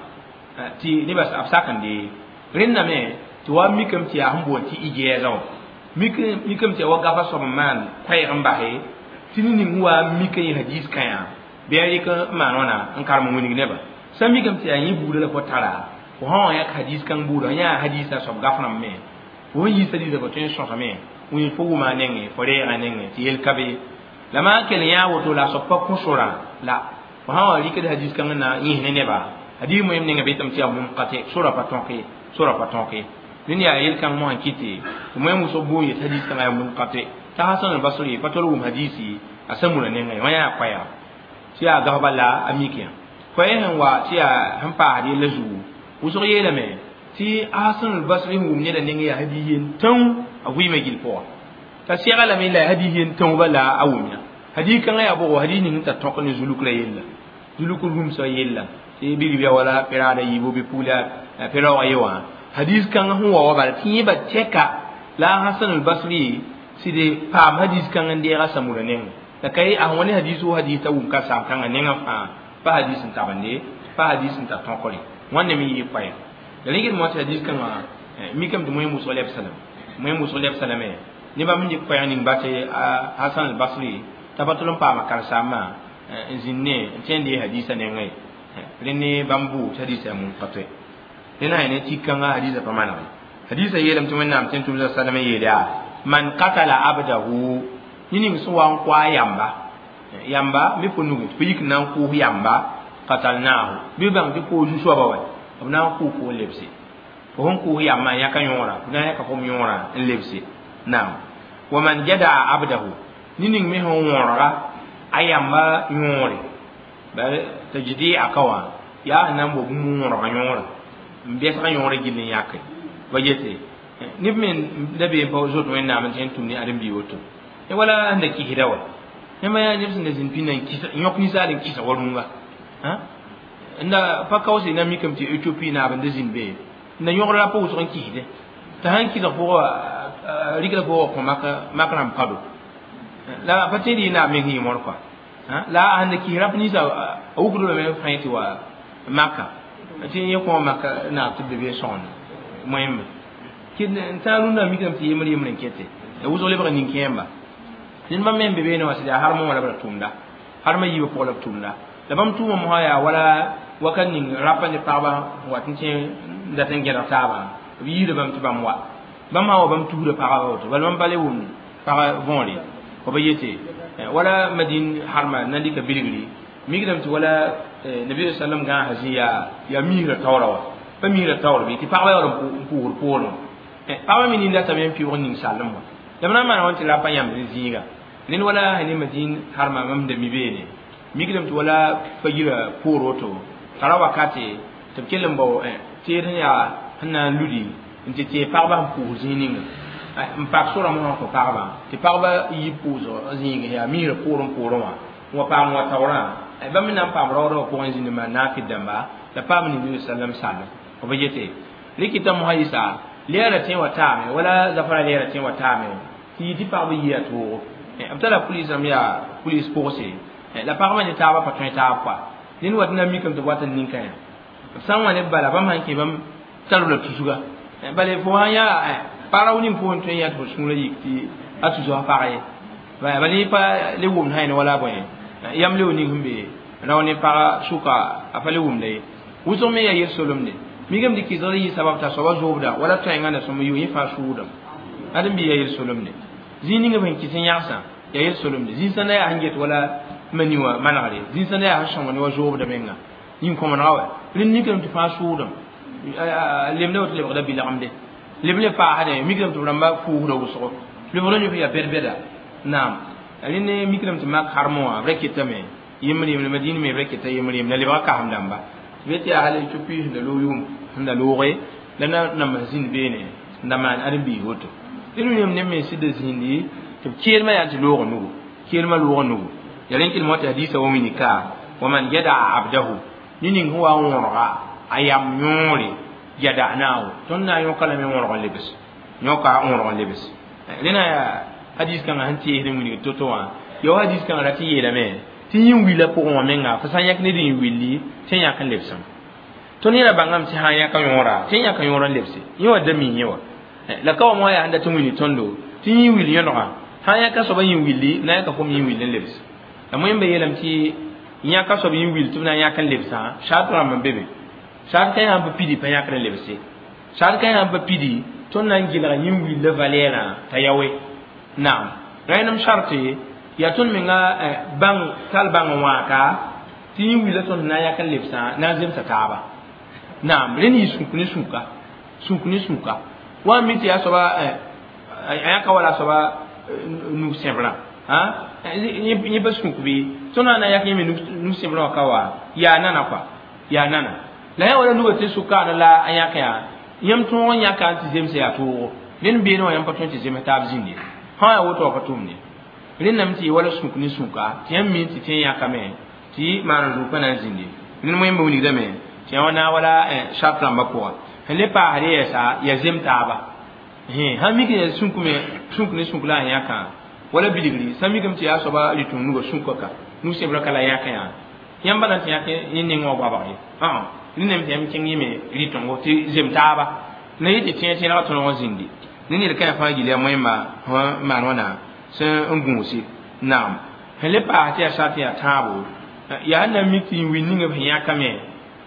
ti ni ba afsakan di rinna me to wa mi kam ti a hambo ti ije zaw mi mi kam ti wa gafa so man kwai ran ba he tinini huwa mi kan hadis kaya be ari ka manona an kar mo ni ne ba san mi kam ti a yi buda la ko tara ko ha ya hadis kan buda ya hadisa so gafa me wo yi sadi da ko tin so me wo yi fogu ma nenge fore ra nenge ti el kabe lama kel ya woto la so pa ko sura la ko ha ri ka hadis kan na yi ne ne ba hadis mo yim ne ngabe tam ti am qati sura patonke sura patonke ni ya yel kan mo hankiti mo yim so boye hadis kan am qati ta hasan al-basri patolu hadisi asamuna ne ngai waya kwaya ti ya ga bala amikiya ko yen wa ti ya hampa hadi lazu uso yele me ti hasan al-basri hum ne da ne ngai hadiyin tan agui me gilpo ta siya la me la hadiyin tan bala awunya hadi kan ya bo hadi ni ta tokoni zulukla yella zulukul hum so yella ti bi biya wala pirada yibo bi pula pero ayewa hadis kan huwa wa bal ti ba teka la hasan al-basri side pam hadis kan ande ga samuranen da kai a wani hadisu hadita wum ka sam kan ne ngafa pa hadisin ta bande pa hadisin ta tonkori wannan mi yi kwaya da ligin mo hadis kan mi kam du moy musallallahu alaihi wasallam moy musallallahu alaihi wasallam ni ba min yi kwaya ni ba te hasan al-basri tabatulun pa makar sama zinne tende hadisa ne ngai rene bambu hadisa mun fatwe ina ne cikan hadisa fa mana hadisa yelam to wannan amtin tumza sallama yela man qatala abdahu yini so wan kwa yamba yamba mi funu bi pik nan ku yamba qatalnahu bi bang di ko ju so ba wa na ku ko lepsi ko hon ku yamba ya kan yora na ya ka ko mi yora lepsi nam wa man jada abdahu yini mi hon wora ayamba yore ba tajdi akawa ya nan bo mu wora kan yora mbe sa yora gilin yakai wajete ni men dabe ba zo to wena man tin tumni adam bi woto e wala anda ki hidawa e ma ya nifsin da zinpinan kisa yok ni salin kisa warunga ha inda fa kawse na mi kam ti Ethiopia na ban da zinbe na yogla po so ki hide ta han ki da ko rigla ko ko maka makram pado la fatiri na me hi mor kwa ha la anda ki rap ni sa o gudu me fayti wa maka tin yeko maka na tubbe be son moyem kin taluna mi kam ti yemri yemren kete e wuzo le bagani kemba din ma membe be no asida har mo wala bara tumda har ma yibe pola tumda da bam tuma mo haya wala wakan ning rapa ni taba watin ce da tan gera taba yi da bam tibam wa bam ha bam tuura para wato wala bam bale won para vonli ko bayete wala madin harma nandi ka biligri mi gidam ti wala nabi sallam ga haziya ya mira tawrawa ba mira tawra bi ti para wala pour pour pawa min inda tamen pi woni sallam wa damna man wanti la payam zinga nin wala hani madin harma mam da mi bene mi gidam to wala fagira poroto tara wakati to kelem bo eh tire ya hanna ludi inte te parba pour zininga m pak sura mo ko parba te parba yi puzo zinga ya mi re poron poron wa wa pa mo tawra e ba min am pa ro ko zinni ma na fi damba da pa min ni sallam sallam ko bejete likita mo hayisa lera tin wata me wala zafara lera tin wata me ti ti pa bi ya to e abtala police am ya police force la parma ni taba patron ta kwa nin wadna mi kam to watan nin kaya san wani bala bam hanke bam talu la tusuga bale fo hanya para woni fo on to ya to sun la yikti atu zo pare ba bali pa le wum hayne wala boy yam le woni humbe rawni para suka afale wum le wuzo me ya yesolum ne mi gam diki zori yi sabab ta sawa zobda wala ta ngana so mu yi fa shudam adam bi ya yesolum ne zini ga ban kitin yasa ya yel solum zin sana ya hanget wala maniwa manare zin sana ya hashon wani wa job da menga yin ko manawa rin ni kam fa sudum lemne wot le da bilamde lemne fa hade mi kam to ramba fu do so le wona ñu ya berbeda nam rin ne mi kam to mak harmo rekita me yimri yimri madina me rekita yimri yimri le ba ka hamdamba beti ya hale chupi da loyum da lore lana na mazin bene ndaman arbi hoto inu yem ne me sida zindi to kiyelma ya ti lore nugo kiyelma lore nugo yalen kil mota hadisa wa minika wa man yada abdahu nini huwa wonra ayam nyori yada nawo tonna yo kala me wonra lebes nyoka wonra lebes lena ya hadis kan hanti hede muni toto wa yo hadis kan rati yela me ti yin wila ko on menga fa san yak ne din wili tin ya kan lebsam to ni la bangam ti ha ya kan yora tin ya kan yora lebsi yo da mi yewa la ka mo ya anda tin wili tondo tin yin wili yonra ha ya ka so ba yin wili na ya ka ko mi yin wili lebsi amoy mbe yelam ti nya ka so bi yin wili tuna ya kan lebsa shatra man bebe shar kan ha pidi pa ya kan lebsi shar kan ha pidi ton nan gila yin wili valera ta yawe na'am rainam sharti ya tun minga bang kal bang waka tin wi la ton na ya kan lepsa na zem sataba nam reni sunkuni sunka sunkuni sunka wa miti ya soba aya ka wala soba nu sebra ha ni ni ba sunkubi tona na ya kan mi nu sebra ka wa ya nana kwa ya nana la ya wala nu te suka na la aya ka ya yam ton ya kan ti zem se ya to len bi no yam paton ti zem tab zindi ha ya woto ka tumni rin nam ti wala sunkuni sunka ti yam min ti tin ya kame ti man ru kana zindi nin mo yimbe woni dame ti wana wala shatra mbako hele pa hare sa ya zem taba he ha mi ke sunkume sunkuni sunkula ya ka wala bidigri sami kam ti ya so ba litun nugo sunkoka nu se bra kala ya ka ya yam bana ti ya ke nin ni ngo baba ye ha nin nem ti yam kin yime litun go ti zem taba na yiti ti ti na to no zindi nin ni ka fa gile mo yima ha man wana sen ngunsi nam hele pa ti asati ya tabo ya na miti winning of ya kame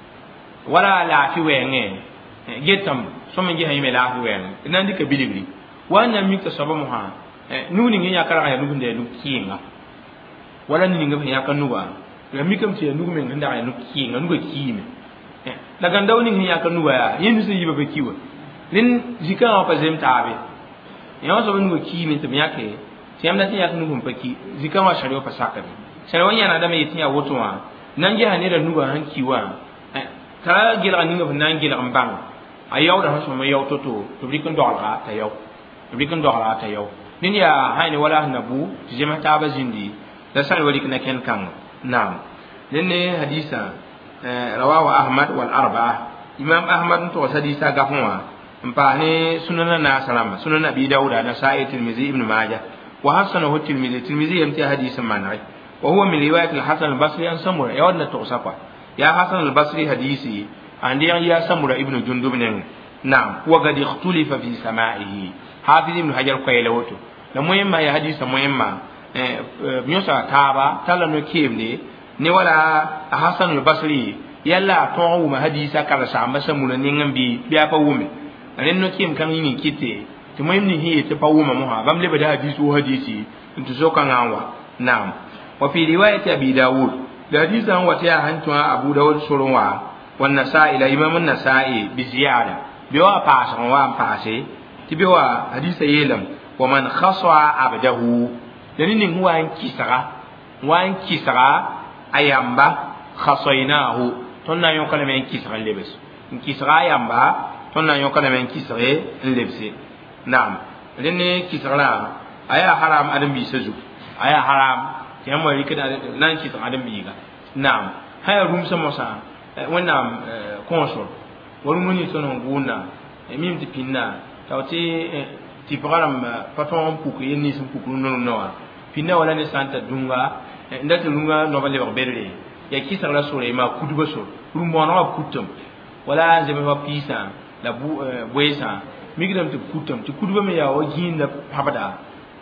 wala la fi wenge getam so men je hayme la fi wenge nan dika biligri wana mita sabamu ha nuni ngi ya kara ya nugunde nu kinga wala ni ngi ya kanuwa ya mikam ti nu men nda ya nu kinga nu go kime daga ndawni ngi ya kanuwa ya yin su yiba be kiwa lin zika pa zem tabe ya so nu go kime to yake tiyam da tiya kunu paki zikama shari'o fasaka ne shari'o yana da mai tiya wotowa nan je hane da nuga hankiwa ta gila ninga nan gila ambang ayaw da haso mai yaw toto to bikin dola ta yaw to bikin dola ta yaw nin ya hayne wala nabu jema ta ba zindi da sai wali kana ken kan na'am ne hadisa rawahu ahmad wal arba'a imam ahmad to hadisa gafwa mpane sunan na salama sunan abi dauda na sa'id tirmidhi ibn majah وحسنه الترمذي الترمذي يمتى حديث معنى وهو من روايه الحسن البصري عن سمره يودنا توصفا يا حسن البصري حديثي عند يا سمره ابن جندب نعم وقد اختلف في سماعه حافظ ابن حجر قيلوته المهم يا حديث مهم بنيوسا تابا تلانو كيمني ni wala Hasan al-Basri yalla to ma hadisa kala sa ma samuna ni ngambi biya pa wumi ren no kim kan ni kite to moyim ni hi te pa wuma mo ha bam le bada hadisu hadisi into so kan anwa na'am wa fi riwayat abi daud da hadisan wa ta hantu abu daud surunwa wan nasa'i la imam an-nasa'i bi ziyada biwa pa san wa pa se ti biwa hadisa yelam wa man khaswa abdahu yani ni huwa an kisara wa an kisara ayamba khasainahu tonna yon kana men kisara lebes kisara ayamba tonna yon kana men kisare lebse na'am lenne kisara aya haram adam bi sazu aya haram yamma rikida nan kisara adam bi ga na'am haya rum samosa wannan consul wani muni sonon guna mim ti pinna tawti ti program patron puku yenni sun puku non non pinna wala ne santa dunga ndata dunga no balle berre ya kisara sore ma kuduba so rumbo no kutum wala zeme fa pisa la bu boysa migram ti kutum ti kuduba me ya o jinda pabada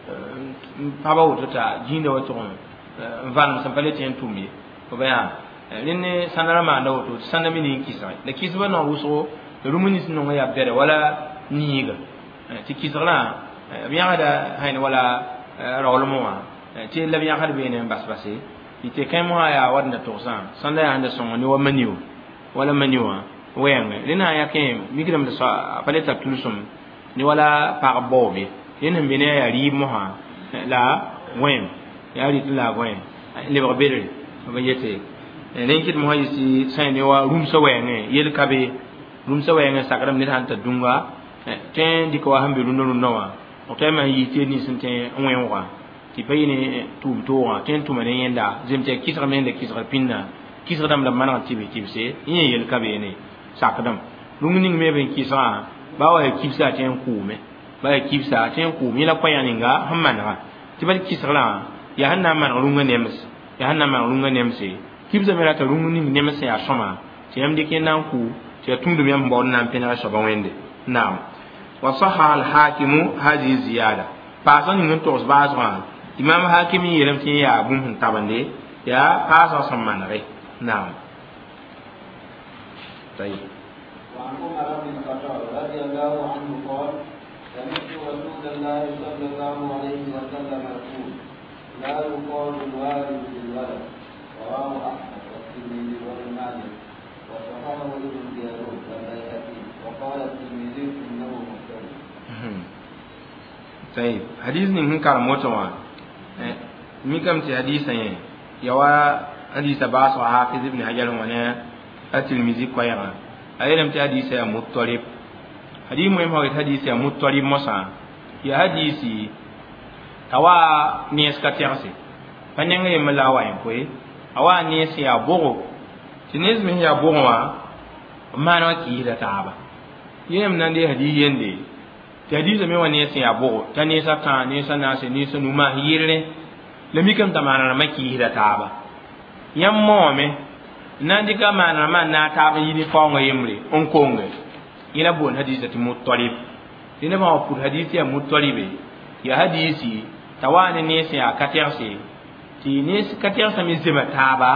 paba wotota jinda wato van sampale ti entumi ko baya nene sanara ma na woto sanna mini kisa la kisba no wuso rumuni sino ya bere wala niga ti kisra biya da hayne wala rawlmo ti la biya har be ne bas basé ite kay mo ya wadna to san sanda ya anda son ni wa maniu wala maniwa wenge lina ya ke mikram da sa paleta tulusum ni wala pa bobe yin bine ya ri mo ha la wen ya ri la wen le ba bere ba yete nen kit mo hayisi sai ni wa rum so wenge yel kabe rum so wenge sakram ni han ta dunga ten di ko hambe lu no no wa o tay ma yite ni sinte wen wa ti bayni tum to wa ten tum ne yenda jemte kisra men de kisra pinna kisra dam la mana tibi tibse yin yel kabe ne sakram lungning me ben kisra ba wa kibsa ten kume ba kibsa ten kume la payaninga hammanga ti ba kisra ya hanna man runga nems ya hanna man runga nemse kibsa mera ta lungning nems ya soma ti am de kenan ku ti tundu yam bon nan pena so ba wende naam wa sahha al hakim hadhihi ziyada pa san ngin to ba zwa imam hakimi yelam ti ya bum hun tabande ya pa sa sammanare naam طيب وعن عمر بن الخطاب رضي الله عنه قال سمعت رسول الله صلى الله عليه وسلم يقول لا يقال الوالد بالولد رواه احمد والترمذي وابن ماجه وصححه ابن جارود والبيهقي وقال الترمذي انه مختلف. طيب حديث من كلام موتوا ميكم في حديث يوا حديث باص حافظ ابن حجر وانا الترمذي كويرا أيلم تحديث يا مطلب حديث مهم هو حديث يا مطلب مصا يا حديثي توا نيس كتيرسي فنينغ يملاوا ينكوي أوا نيس يا بورو تنيس من يا بورو ما نوكي إلى تعبا يم نندي حديث يندي حديث من ونيس يا بورو تنيس كان نيس ناس نيس نوما هيرله لم يكن تمانا مكي إلى تعبا يم مومي nandi ka mana man na ta yini fawnga yemre on konge ila bon hadisati muttalib ina ma pur hadisi ya muttalibe ya hadisi tawane ne se ya katerse ti ne se katerse mi zema taba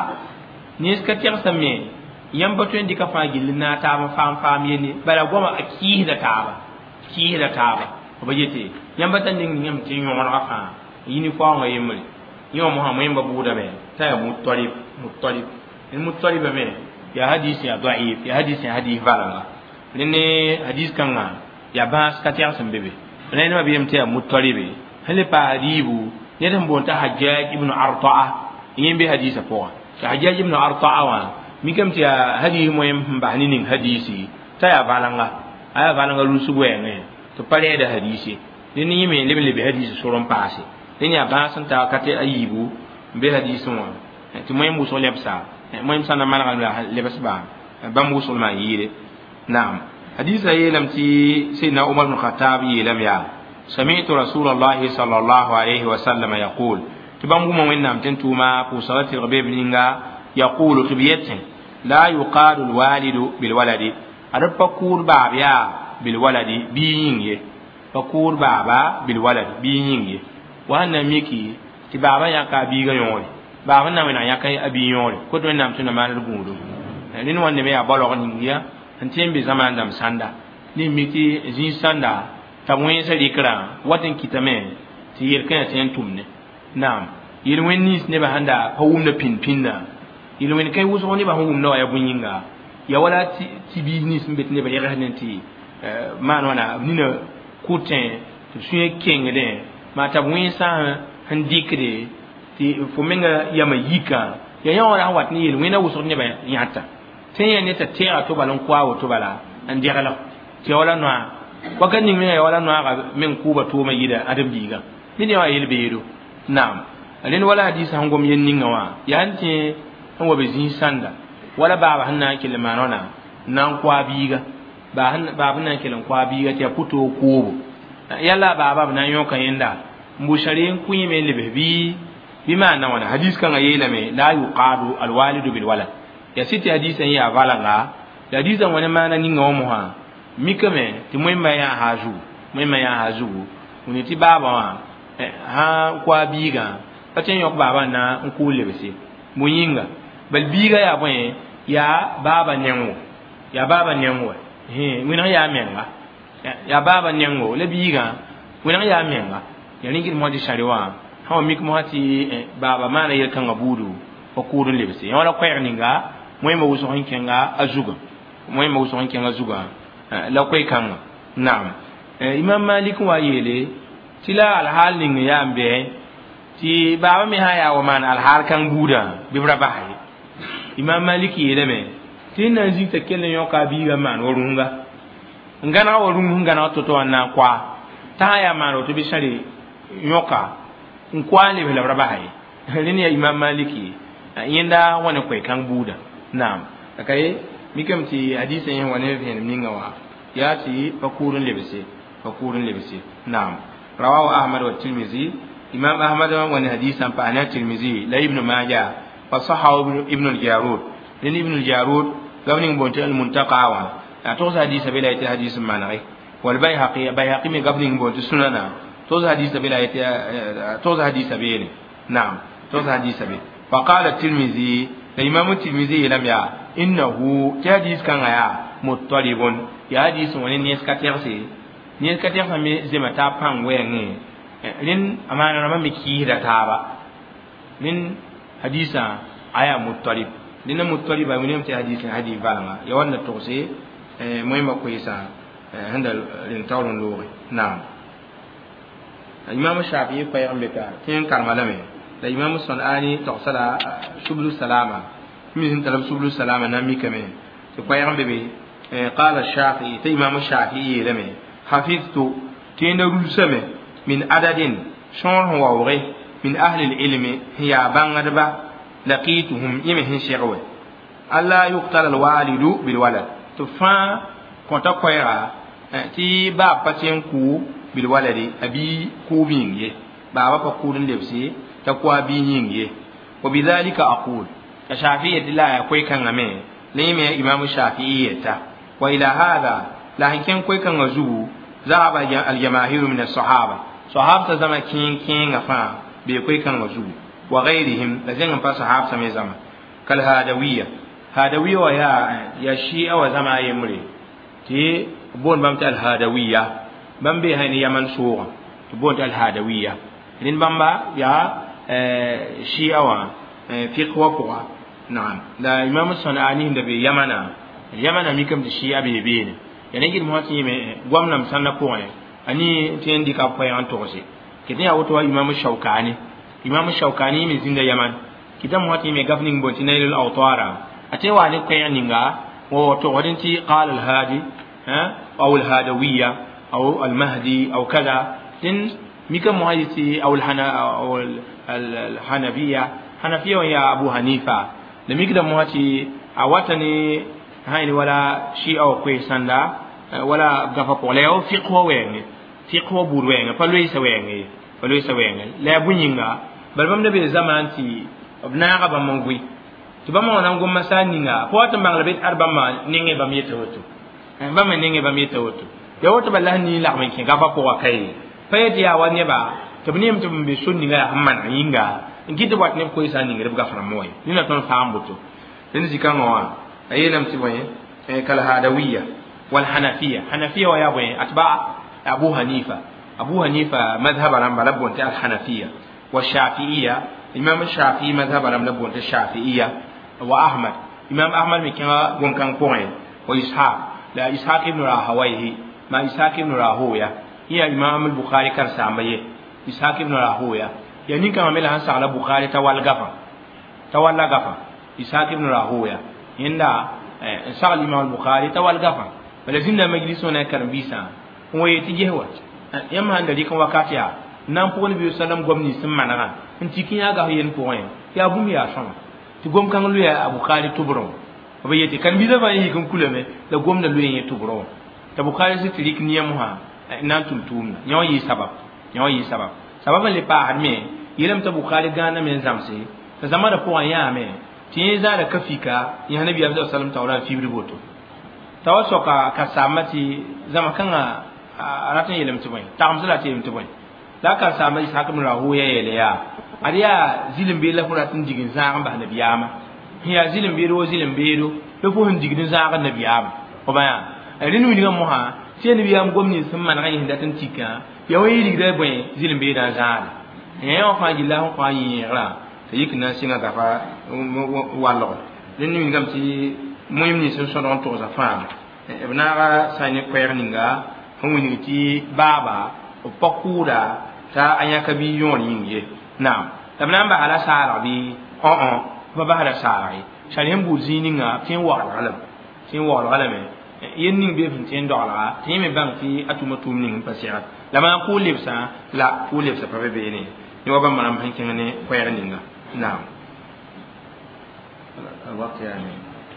ne se katerse me yamba to ndika fa gilna ta ma fam fam yeni bala goma akihda taba kihda taba obajete yamba tan ning ngam ti nyon rafa yini fawnga yemre yo muhammad yamba buda be ta muttalib muttalib المطلب من يا حديث يا ضعيف يا حديث يا حديث فعلا لأن حديث كان يا باس كتير سنببي لأن ما بيمتى مطلب هل بعديبو يدهم بونتا حجاج ابن أرطاء ين بحديث فوق حجاج ابن أرطاء وان ميكم تيا حديث مهم بحنين حديثي تيا فعلا أيا فعلا لوسوين تبالي هذا حديثي لأن يمين لبن لبي حديث سورون باسي لأن يا باس أنت كتير أيبو بحديث وان تمهم بوصل يبصر مهم سنة ما نقول لبس با بموصل ما ييره نعم حديث يلم تي سيدنا عمر بن الخطاب يلم يا سمعت رسول الله صلى الله عليه وسلم يقول تبامو من نام تنتوما بوصلة الربيب نينغا يقول تبيتن لا يقال الوالد بالولد أرب بقول بابا بالولد بينيه بقول بابا بالولد بينيه وأنا ميكي تبابا يكا بيغا يوني baaban na wena yakai abi yore ko to nam tuna mal gudu ni no wonde me ya balo ni ya antembe zaman dam sanda ni miti zin sanda tamwe sa dikra watin kitame ti yirkan sen tumne nam yirwen nis ne ba handa pawum na pin pinna yirwen kai wuso ni ba hum no ya bunyinga ya wala ti ti business mbet ne ba yara hanti man wana ni na kutin to suye kengede ma tabwe sa handikre ti fomenga yama yika ya yawara wat ni yel wena wusur ne ba yata tenya ne ta tera to balon kwa wo to bala an dirala ti wala no wakan ni me wala no ga men kuba to ma yida adam biga ni ne wa yel beedo na'am alin wala hadisi hangom yen ninga wa yanti an wa bezin sanda wala baba hanna kilma nona nan kwa biga ba han baba nan kilan kwa biga ti puto kubo yalla baba nan yoka yenda mbusharin kunyi me lebe bi بما أن وانا حديث كان يلمي لا يقاد الوالد بالولد يا سيتي حديثا يا فالغا حديثا وانا ما ناني ngomha mikame ti mwemba ya haju mwemba ya haju uniti baba wa ha kwa biga paten yok baba na nkule bese muyinga bal biga ya bwen ya baba nyengo ya baba nyengo he wina ya menga ya baba nyengo le biga wina ya menga ya ningi mo di shariwa ha mik mo hati baba mana yel kan abudu fa kurun lebse ya wala koy ninga moy ma wuso hin kenga azuga moy ma wuso hin kenga azuga la koy kan na'am imam malik wa yele tila al hal ninga ya ambe ti baba mi haya wa man al har kan buda bibra bahay imam malik yele me tin nan zi ta kelen yo ka bi ga man worunga ngana worunga ngana to to na kwa ta ya man to bi shari yoka nkwale bela bra bahay lini ya imam maliki yinda wani kwai kan buda na'am akai mikam ti hadisin yan wani fiyan minga wa ya ti fakurun lebese fakurun lebese na'am rawahu ahmad wa tirmizi imam ahmad wa hadisan fa ana tirmizi la ibn majah fa sahahu ibn al-jarud lin ibn al-jarud gawning bonte al-muntaqa wa to hadisa bela ti hadisin manai wal bayhaqi bayhaqi mi gawning bonte sunana to hadisa bela ti to hadisa bela na'am to hadisa bela فقال الترمذي الإمام الترمذي لم يا إنه حديث كان يا مضطرب يا حديث ونين نيس كاتيرسي نيس كاتيرسي مي زما تا بان وين لين أمانة ما مكيرة تابا لين حديثا آية مضطرب لين مضطرب ونيم تي حديث حديث بالما يوانا توسي مهم كويسا عند الانتظار لوري نعم الإمام الشافعي فيرم بكا تين كارمالامي la imam sunani tawsala sublu salama min talab sublu salama nami kame to qayam bebe qala shafi ta imam shafi lame hafiztu tinda rusame min adadin shon wawre min ahli alilmi hiya bangadba laqituhum yimhin shirwe alla yuqtal alwalidu bilwalad to fa konta koyra ti ba patien ku bilwaladi abi ku binge baba pa kudin lebsi takwa bi yinge wa bidhalika aqul ka shafi'i la ya koi kan ame leme imam shafi'i ta wa ila hada la hanken koi kan azu zaba al jamaahir min as sahaba sahaba zama kin kin afa be koi kan azu wa ghairihim la zan fa sahaba sama zama kal hadawiyya hadawiyya wa ya ya shi'a wa zama yemre ti bon bam tal hadawiyya bam be hani yaman suwa to bon tal hadawiyya lin bamba ya شيعة فقه وقوة نعم لا إمام الصنعاني هند بي يمنا يمنا ميكم الشيعة بيبين يعني يجي المحسن قوم نم سنة قوة أني تيندي كابوي عن توسي كده أوتوا إمام الشوكاني إمام الشوكاني من زند يمن كده محسن مجفنين بنتين الأوطارة أتوا على كيان نينغا وتوردنتي قال الهادي ها أو الهادوية أو المهدي أو كذا تن ميكم محسن أو الحنا أو الحنفية حنفية ويا أبو حنيفة لم يقدر مهاتي أواتني هاي ولا شيء أو كويسان لا ولا غفق ولا أو فقه وين فقه بور وين فلويس وين فلويس وين لا بنينا بل بمن بين زمان تي ابناء أبا منقوي تبما أنا نقول مسانينا فوات ما غلبت أربعة ما نيجي بمية توتو بما نيجي بمية توتو يوم تبلا هني لا ممكن غفق وكاي فيدي أواني با tabnim tum be sunni ga hamman yinga ngide wat ne ko isa ninga ga fara moy nina ton fambuto den zikan wa ayelam tiboye e kala hadawiyya wal hanafiyya hanafiyya wa yaboye atba abu hanifa abu hanifa madhhab ram balabun ta al hanafiyya wa shafi'iyya imam shafi'i madhhab ram balabun ta shafi'iyya wa ahmad imam ahmad mi kan gon kan ko wa ishaq la ishaq ibn rahawayhi ma ishaq ibn rahoya hiya imam al bukhari kan samaye ishaq ibn rahoya yani kama mela han sala bukhari tawal gafa tawalla gafa ishaq ibn rahoya inda sala imam bukhari tawal gafa balazina majlisuna karbisa waye tijewa yamma handa dikan wakati ya nan pon bi sallam gomni sim manana ntikin ya ga yen ko yen ya bum ya sama ti gom kan lu ya bukhari tubro ba yeti kan bi da ba yi kan kulame da gom da lu yen tubro ta bukhari si tirik niyam ha nan tumtum nyaw yi sabab nyaw yi sabab sabab le pa harme yelam ta bukhari gana men zamse ta zama da ko ya me tin za da kafika ya nabi sallallahu alaihi wasallam tawra fi riboto tawasoka ka samati zama kan aratan yelam tubai ta amsala ce yelam tubai la ka samai sakum rahu ya yele ya ariya zilim be la furatin digin za an ba nabiyama ya zilim be ro zilim be ro do fo hin digin za an nabiyama ko baya rinu ni mo ha ce nabiyam gomni sun man rai hinda tan tika ya wayi digda boy zilim be da za eh o fa gilla ho fa yira te yikna singa da fa wallo nin ni ngam ti muhim ni so so don to za fa ibna ga sani kwer ninga hon wini ti baba o pakura ta anya ka bi yon yinge naam ibna ba ala sara bi o o ba ba ala sara yi shalim bu zininga tin wa alam tin wa alam yen ning be fin tin dola tin me bang ti atuma tum ning pasiat la ma ko lebsa la ko lebsa pa be ni ni wa ba manam hankin ne kwer ninga naam الوقت يعني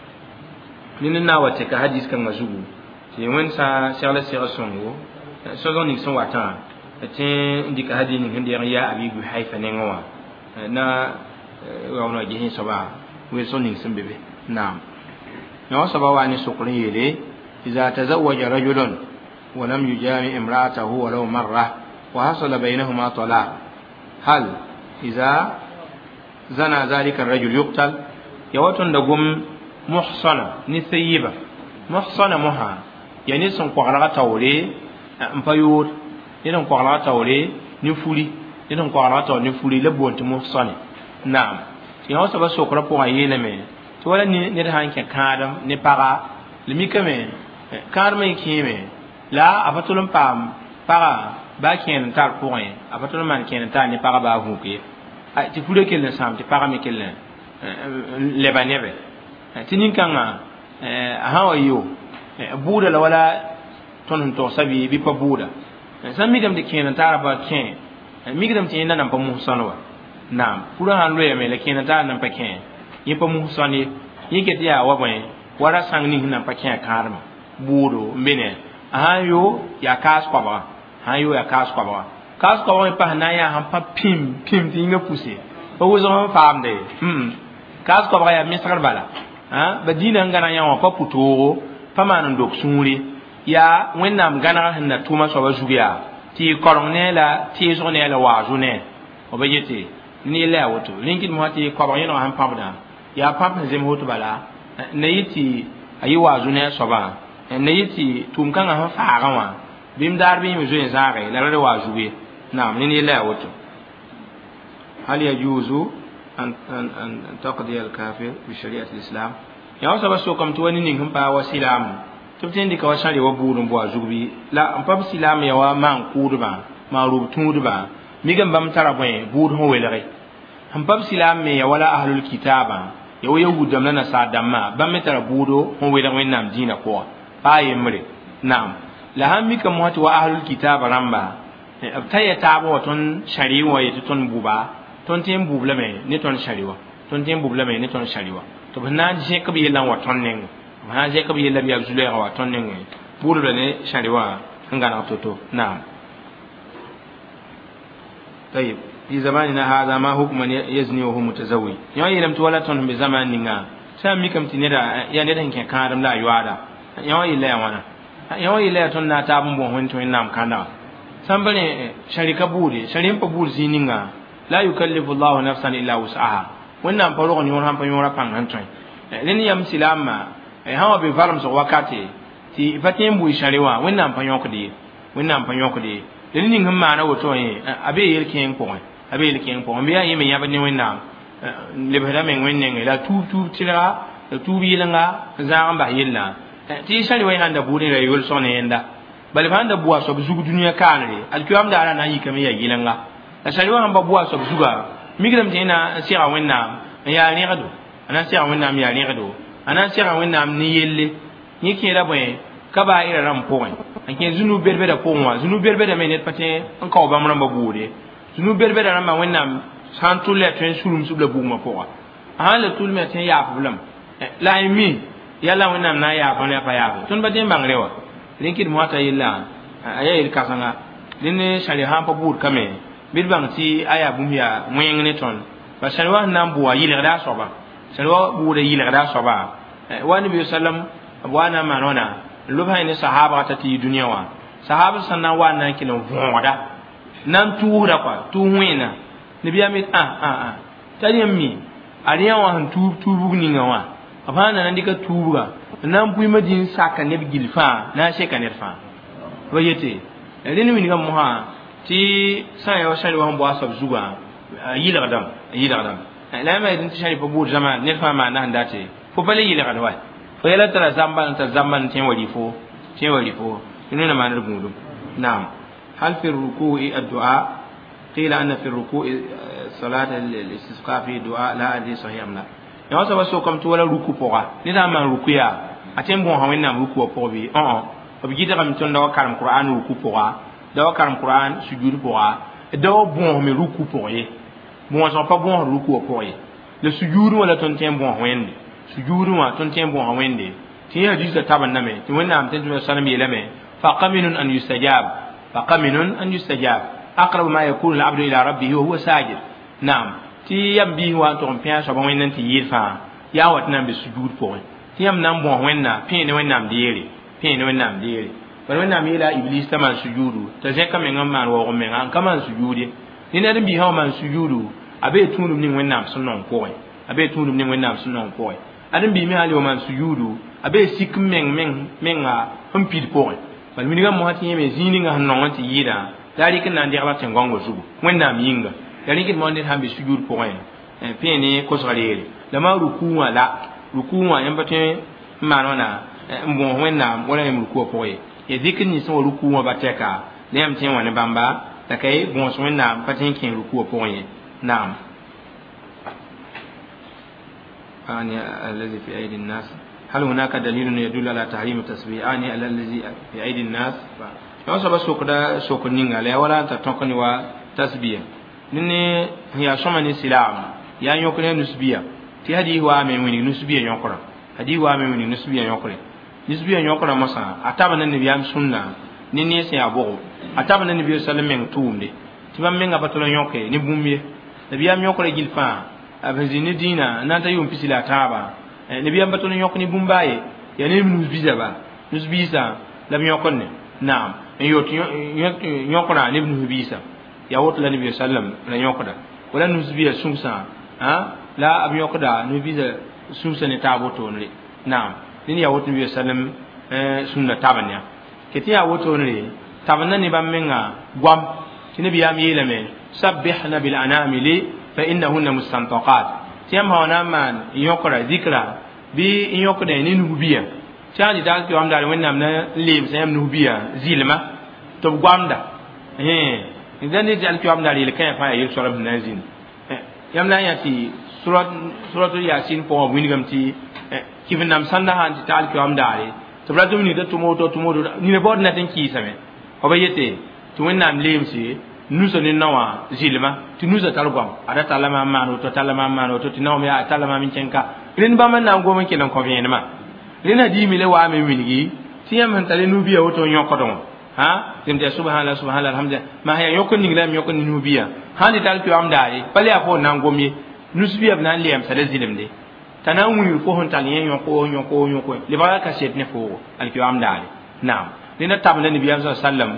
لأننا وتك حديث كان مزوج في وين سا سيرلا سيرلا سونغو سوزون نيكسون واتان تين ديك حديث نهندي ريا أبي بحيفا نعوا نا وأنا جهين سبعة ويسون نيكسون بيبي نعم نعم سبعة واني سكري لي إذا تزوج رجل ولم يجامع امرأته ولو مرة وحصل بينهما طلاق هل إذا زنى ذلك الرجل يقتل يوتن دغم محصنة نسيبة محصنة مها يعني سن قرغة تولي مبيور يدن قرغة تولي نفولي يدن قرغة تولي نفولي لبونت محصنة نعم يهو سبا سوكرا بوغا يلمي تولا نرهان كادم نبغا لميكمي كادم يكيمي لا أفتولم بام بغا باكين تار بوغي أفتولم من كين تار نبغا باهوكي تفولي كيلن سام تبغا ميكيلن lebanebe tinin kanga hawa yo buda la wala ton to sabi bi pa buda san mi gam de kenan tara ba ken mi gam tin nan pa muhsanwa nam pura han re me le kenan tara nan pa ken yi pa muhsani yi ke dia wa bon wara sang ni nan pa ken karma budo mbene ayo ya kas kwa ba ayo ya kas kwa ba kas kwa ba pa na ya han pa pim pim tinga puse ba wo zo fam de hmm kas ko ya misrar bala ha badina ngana ya wa paputo paman ndok suri ya wennam gana hinna tuma so bazugiya ti koronela ti zonela wa june obayete ni la woto linkin mo ti ko ba yeno han pamda ya pam zem hoto bala nayiti ayi wa june so ba nayiti tum kan ha faaga wa bim dar bi mi zo zaare la la wa juge nam ni la woto hal yajuzu أن أن أن تقضي الكافر بشريعة الإسلام يا أصحاب السوكم تواني نهم با وسلام تبتين ديك وشاري وبورم بوا زوبي لا أم باب سلام يا ومان كودبا ما روب تودبا ميجن بام ترابين بور هو ولغي أم باب سلام يا ولا أهل الكتاب يا ويهود دمنا سادما بام ترى بورو هو ولغي نام دينا كوا باي مري نعم لهم ميكم موت وأهل الكتاب رامبا أبتاي تابو تون شريو ويتون بوبا ton tem bubla me ne ton shariwa ton tem bubla me ne ton shariwa to bana je ka bi lan wa ton nen ma je ka bi la bi azule wa ton nen buru ne shariwa ngana toto naam طيب في زماننا هذا ما حكم يزني وهو متزوج يا يلم تولا ton be zamaninga sam mi kam tinira ya ne dan ke karam la yuada ya yile wana ya yile ton na ta bun bon ton nam kana sambale sharika buri sharin pa buri zininga لا يكلف الله نفسا إلا وسعها وإنما بلغ نيون هم بيورا بان هنتوين لين يم سلامة هم بفرم سو وقتي تي فتيم بوي شريوا وإنما بيون كدي وإنما بيون كدي لين هم معنا وتوين أبي يلكين بوين أبي يلكين بوين بيا يمين يبني وإنما لبهذا من وإنما لا تو تو تلا تو بيلنا زعم بهيلنا تي شريوا يندا بوري لا يقول صوني يندا بل فهذا بوا سو بزوج دنيا كانري الكلام ده أنا نايك ميا يلنا ashariwa hamba bua so zuga migram tina sira wenna ya ni gado ana sira wenna ya ni gado ana sira wenna ni yelle ni ke da boy kaba ira ram point anke zunu berbe da ponwa zunu berbe da menet pate an ka ba mun ba bude zunu berbe da ram wenna san tulle tren sulum subla buma poa ala tulme tin ya problem la mi yalla wenna na ya ba ne pa ya tun ba den bangrewa linkid mo ta yilla ayel kasanga dinne shari ha pa bud kame bilbang ti aya bumya moyeng ne ton ba shalwa nam buwa yilgda soba shalwa buwa yilgda soba wa nabi sallam abwana manona lubha ni sahaba ta ti duniya wa sahaba sanna wa nan kilo voda nan tuura kwa tuwina nabi ami ah ah ah tani mi ariya wa han tu tubu ni ngawa abana nan dika tubuga nan bui madin saka ne gilfa na sheka nerfa wayete rini mi ngam ha ti sa ya shari wa bo asab zuga yiladam yiladam la ma din shari fa bu zaman ne fa ma nan date fo bale yilad wa fo yala tara zamban ta zamban tin wali fo tin wali fo inu na manar gudu na'am hal fi ruku'i ad-du'a qila anna fi ruku'i salat al-istisqa fi du'a la adri sahih am la ya wasa waso kam to wala ruku poa ni da man ruku ya atem bon hawen nam ruku po bi on on obi gida kam ton da karam qur'an ruku poa da karam qur'an sujud poa da bon me ruku poa ye bon so pa bon ruku poa ye le sujud wala ton tem bon hawen sujud wa ton tem bon hawen de ti hadith taban name ti wonna am tan sallam yelame fa qaminun an yustajab fa qaminun an yustajab aqrab ma yakunu al-'abdu ila rabbih wa huwa sajid na'am ti yam bi wa to pia so bon nan ti yirfa ya wat nan be sujud po ti yam nan bon wenna pin ne wenna diere pin ne wenna diere bar wenna mi la iblis ta man sujudu ta je kam ngam man wo men an kam sujudi ni na bi ha man sujudu abe tunum ni wenna sunnon po abe tunum ni wenna sunnon po adam bi mi hali o man sujudu abe sik men men men ga hum pid po bal mi ngam mo hati yeme zini nga non ti yida dari kan nan dia ba tan gongo zugu wenna mi yinga yani kin monde hambi sujud pour en pene ko sare la ma ruku wala ruku wa yamba te manona mbon wenna wala em ruku pour e zikin ni so ruku wa bateka ne am tin wani bamba ta kai bon so wenna patin kin ruku pour en na'am ani alladhi fi aidi an-nas hal hunaka dalilun yadullu ala tahrim at-tasbih ani alladhi fi aidi an-nas fa so ba so ko da so ko ninga le wala ta tonkani wa tasbih nini ya soma ni silam ya nyokre nusbiya ti hadi wa me wini nusbiya nyokra hadi wa me wini nusbiya nyokre nusbiya nyokra masa ataba nan nabiyam sunna nini se abo ataba nan nabiyam sallallahu tumde ti bam menga patolo nyoke ni bumye nabiyam nyokre gilfa abazini dina nanta yum pisila taba nabiyam patolo nyokni ni bumbaye ya ni nusbiya ba nusbisa lam yokonne naam yot nyokra ni nusbisa ya wot la nabi sallam la yokoda wala nusbiya sumsa ha la ab yokoda nubiza sumsa ne taboto ne naam ni ya wot nabi sallam eh sunna tabanya keti ya woto ne tabanna ni bamenga gwam tinabi ya yelame sabbihna bil anamili fa innahunna mustantaqat tiyam hawana man yokora zikra bi yokoda ni nubiya taji dal ki amdal wennam na lim sayam nubiya zilma to gwamda eh idan ni jal kiwam dal ilkan fa yel soram nazin yam la yati surat suratul yasin po winigam ti kivinam sanda han ti tal kiwam dal to bradum ni da tumoto tumoto ni ne bod na tan ki same ko bayete to wennam lemsi nuso ni nawa zilma ti nuso talgwam ada talama mano to talama mano to tinaw ya talama min cenka rin ba man na go man kenan ko ma rina di mi le wa me winigi ti yam han tale nubiya woto nyokodon ha timte subhanallah subhanallah alhamdulillah ma haya yokon ni lam yokon ni nubiya hani dal ki am dai pale afo nan gomi nusbiya nan liam sala zilim de tanan wi ko hon tan yen yoko yoko yoko le ba ka set ne fo al ki am dai naam dina tabna ni biya sallam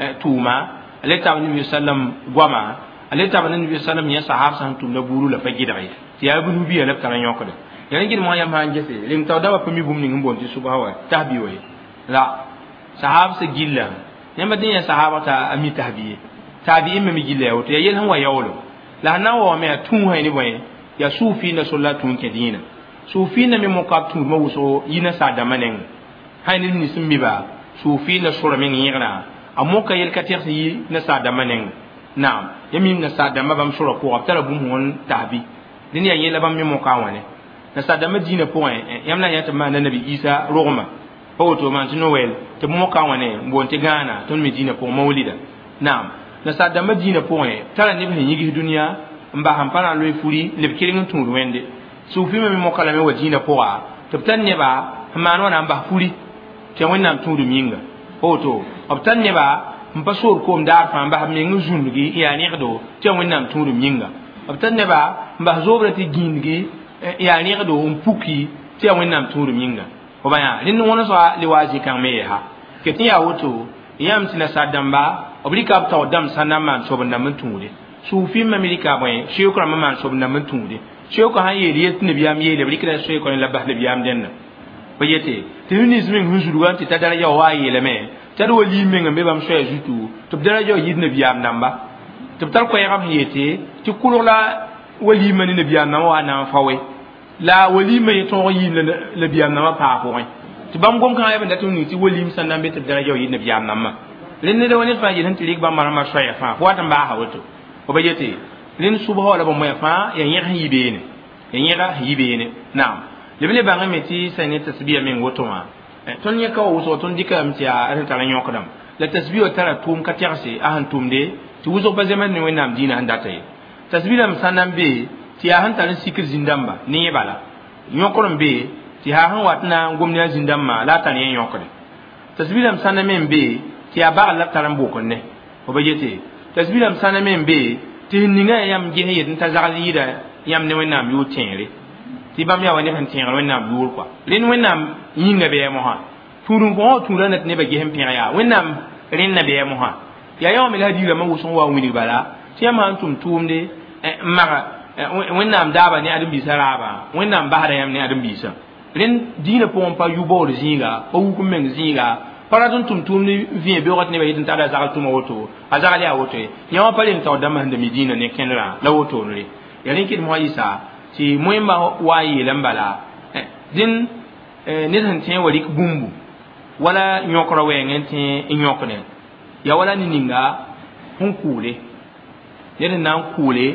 tuma ale tabna ni sallam gwama ale tabna ni sallam ya sahab san tum na buru la fagi dai ti ya bu nubiya la tan yoko de yan gin mo yam han jese lim tawda ba pami bum ni ngom ti subhawa tahbi we la sahab se gilla yamba din ya sahaba ta ami tahbiye tabi'in mi gilla wato ya yelhan wa yawlo la na wa me tun hayni boy ya sufi na sallatun ke dina sufi na mi muqabtu mawso yina sa da manen hayni ni sun mi ba sufi na sura min yira amuka yel katir yi na sa da manen na'am yami na sa da mabam sura ko abtara bum hon tabi din ya yela bam mi muqawane na sa da madina point yamna ya ta ma nabi isa rogma oto man noel te mo ka wane mbonte gana ton medina pour maulida naam na sa da medina point tara ni bi yigi dunia mba hampana loy furi le kirin tun wende su fi me mo kala me wajina poa to tan ne ba hamano na mba furi te wonnam tun du minga oto obtan ne ba mba sor ko ndar fa mba me nguzungi ya ni do te wonnam tun du minga obtan ne ba mba zobra ti gingi ya ni do umpuki te wonnam tun du minga o baya nin wona so liwaji kan me ha ke tiya woto yam tina sadamba oblika ta odam sanama so banda mun tunde su fi mamelika boy shekura man so banda mun tunde shekura han yeli yet ne biyam yeli oblika so ko la bah ne biyam den bayete tinismin huzuru wanti tadara ya wa yele me tar wali menga me bam soya jutu to daraja yid nabiyam namba to tar ko yam yete ti kulula wali man nabiyam namba wa na fawe la wali me to yid nabiyam namba pa ko ti bam gom kan ayba datu ni ti wali sannan be to daraja yid nabiyam namba len ne da woni fa yidan tilik ba marama soya fa wata ba ha wato o be yete len subha wala ba moya fa ya yer hibene ya yera hibene naam lebele ba ngameti sayne tasbiya men woto ma ton nya ka wuso ton dika mti a ran tara nyokdam la tasbiyo tara tum ka tiarse a han tumde ti wuso ba zaman ni wenam dina handata yi tasbiya msanam be ti a han tara sikir zindamba ni bala nyokrom be ti ha han watna ngomnya zindamba la tan yen nyokde tasbiya msanam men be ti a ba la taram bokonne o ba yete tasbiya msanam men be ti ninga yam gehe yedin ta zagali da yam ne wenam yu tenre ti bam ya wani han tenre wenam yu kwa len wenam yinga be mo ha turun ko turan ne be gehem pin ya wenam ren na be mo ha ya yo mi la di la ma wusun wa wini bala ti ma antum tumde ma wenam daba ne adum bisaraba wenam bahara yam ne adum bisa ren dina pon pa yubo de zinga o ku men zinga paradun tum tumni vie be wat ne be yitin tada zagal tuma woto azagali a woto ya ma palen taw dama hande medina ne kenra la woto ne ya len kid mo isa ti moyma wayi lambala din ne tan tin wali bumbu wala nyokro we ngenti nyokne ya wala ni ninga hun kule ne nan kule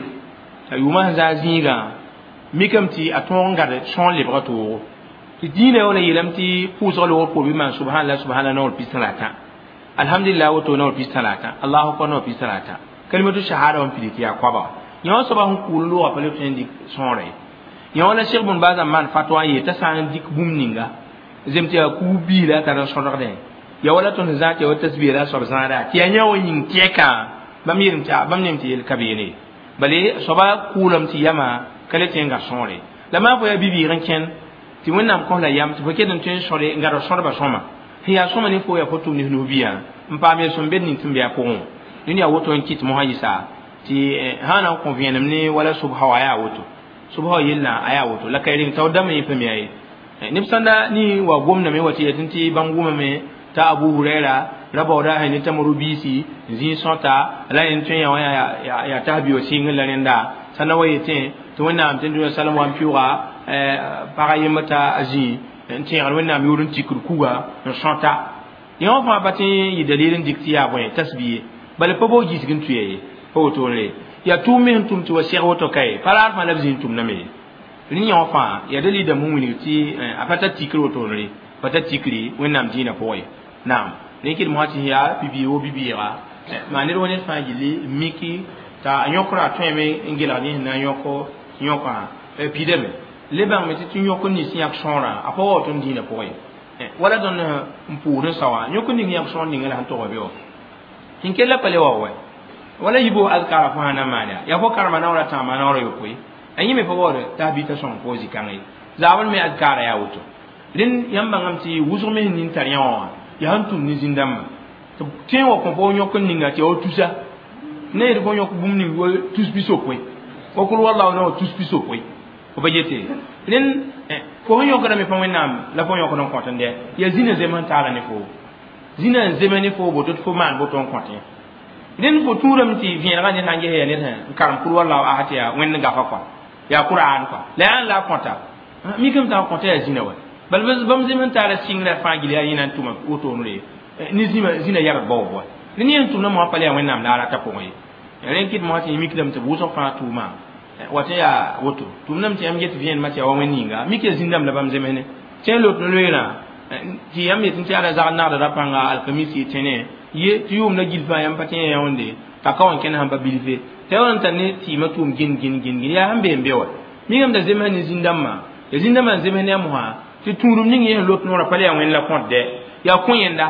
ayuma za zinga mikamti atonga de son libre to ti dine wala yilamti puso lo ko bi man subhanallah subhanallah no pisalata alhamdulillah wato no pisalata allah ko no pisalata kalimatu shahada on piliti ya kwaba nyaw so ba hun kulu wa pale tendi sonre nyaw la sheikh bun bazam man fatwa yi ta san dik bum ninga zemti ku bi la ta sonre ya wala ton zati wa tasbira so bazara ti nyaw yin tieka bam yirim ta bam nim ti el kabine bale so ba kulam ti yama kale tenga sonre lama ko ya bibi ranken ti wonnam ko la yam ti fokedon ten sore ngaro sore ba soma hiya soma ni fo ya fotum ni nubiya mpame so ben ni timbe ko ni ya woto en kit mo hayisa ti hana ko vienam ni wala subha ya woto subha yilla aya woto la kayrin tawdam yi pemi ay nipsanda ni wa gomna me wati yatinti banguma me ta abu huraira rabawda hay ni tamuru bisi zin sonta la en tun ya ya ya tahbiyo singel la nda sanawaye tin to wonnam tin do salamu am piwa eh pareil mata aji ntier wonnam yurun tikru kuga no sonta yon fa batin yi dalilin diktiya boy tasbiye bal pa bo jisgin tuye o to le ya tumin tum to wasiya woto kai farar fa nabzin tum name ni yon fa ya dalil da mun wini ti afata tikru to le fata tikri wonnam dina boy nam nekid mo hati ya bibi o bibira manir wonen fa gili miki ta nyokra tweme ngila ni na nyoko nyoka e pideme lebang me ti nyoko ni si aksonra apo woto dina boy wala don mpure sawa nyoko ni akson ni ngala to biyo hinkela pale wawe wala yibo alkara fa na mala ya ko karma na wala tama na wala yokoi anyi me fawore tabita son pozi kanai zawal me alkara ya wuto din yamba ngamti wuzo me nin tariyawa ya hantum ni zindam to tenwo ko bo nyoko ni ngati o tusa ne ko nyoko bumni wo tus biso koi ko ko wala no tus biso koi ko bajete din ko nyoko da me fa wenam la ko nyoko non kontande ya zina zeman tala ne fo zina zemani fo bo to fo man bo ton kontin den fo turam ti vien ga ni nange he ne tan karam kur wala a hatia wen ga fa kwa ya qur'an kwa la an la konta mi kam ta konta ya zina wa bal bam zeman tala singla fa gili ya yinan tuma oto no le ni zina zina yar bo bo ni ni tuma mo pale wen nam la ta ko yi ren kit mo ti mi kidam te bu so fa tuma wata ya woto tumnam ti am get vien ma ti wa wen ninga mi ke zindam la bam zemene ten lot no leena ti yam yetin ti ala zakna da rapanga alkamisi tene ye ti yum na gilfa yam patin ya wonde ta kawon ken hamba bilfe te won tan ne ti matum gin gin gin ya hambe mbewa mi ngam da zemani zindamma ya zindamma zemani am ha ti turum ni ye lot no rapale ya wen la konde ya kunyenda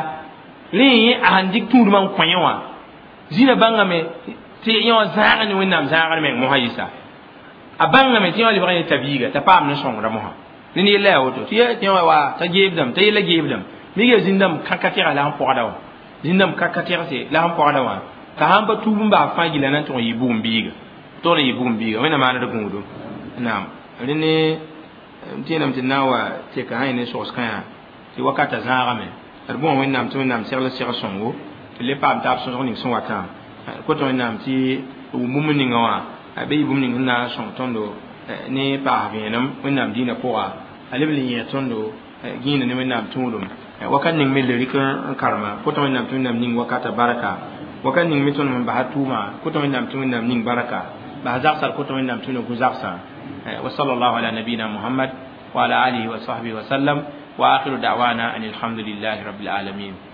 li a handik turum an kunyawa zina bangame ti yo zaga ni wenam zaga me mo hayisa abanga me ti yo libra tabiga ta pam ne songra mo ha ni la woto ti ti wa ta gebdam ta yela gebdam mi ge zindam kakatira la han poada wa zindam kakatira se la han poada wa ka han ba tubum ba fa gila nan to yibum biga to ne yibum biga wena ma na da gudu na'am ni ti nam ti nawa te ka hayne so ska ti wakata zaga me bon wẽnnaam tɩ wẽnnaam segl seg sõngo tɩ le paam taab sõsg ning sẽn watã kot wẽnnaam tɩ bũmb ninga wã be yɩ bũmb ning sẽn na n sõng tõndo ne paas vẽenem wẽnnaam dĩinã pʋga a leb n yẽ tõndo gĩinã ne wẽnnaam tũudum wakat ning me le rɩk n karema kot wẽnnaam tɩ wẽnnaam ning wakata barka wakat ning me tõnd n basa tʋʋma kot wẽnnaam tɩ wẽnnaam ning barka bas zagsar kot wẽnnaam tɩ wẽnnaam zagsã wa sallallahu ala nabiyina muhammad wa ala alihi wa sahbihi wa sallam wa akhiru da'wana anil hamdulillahi rabbil alamin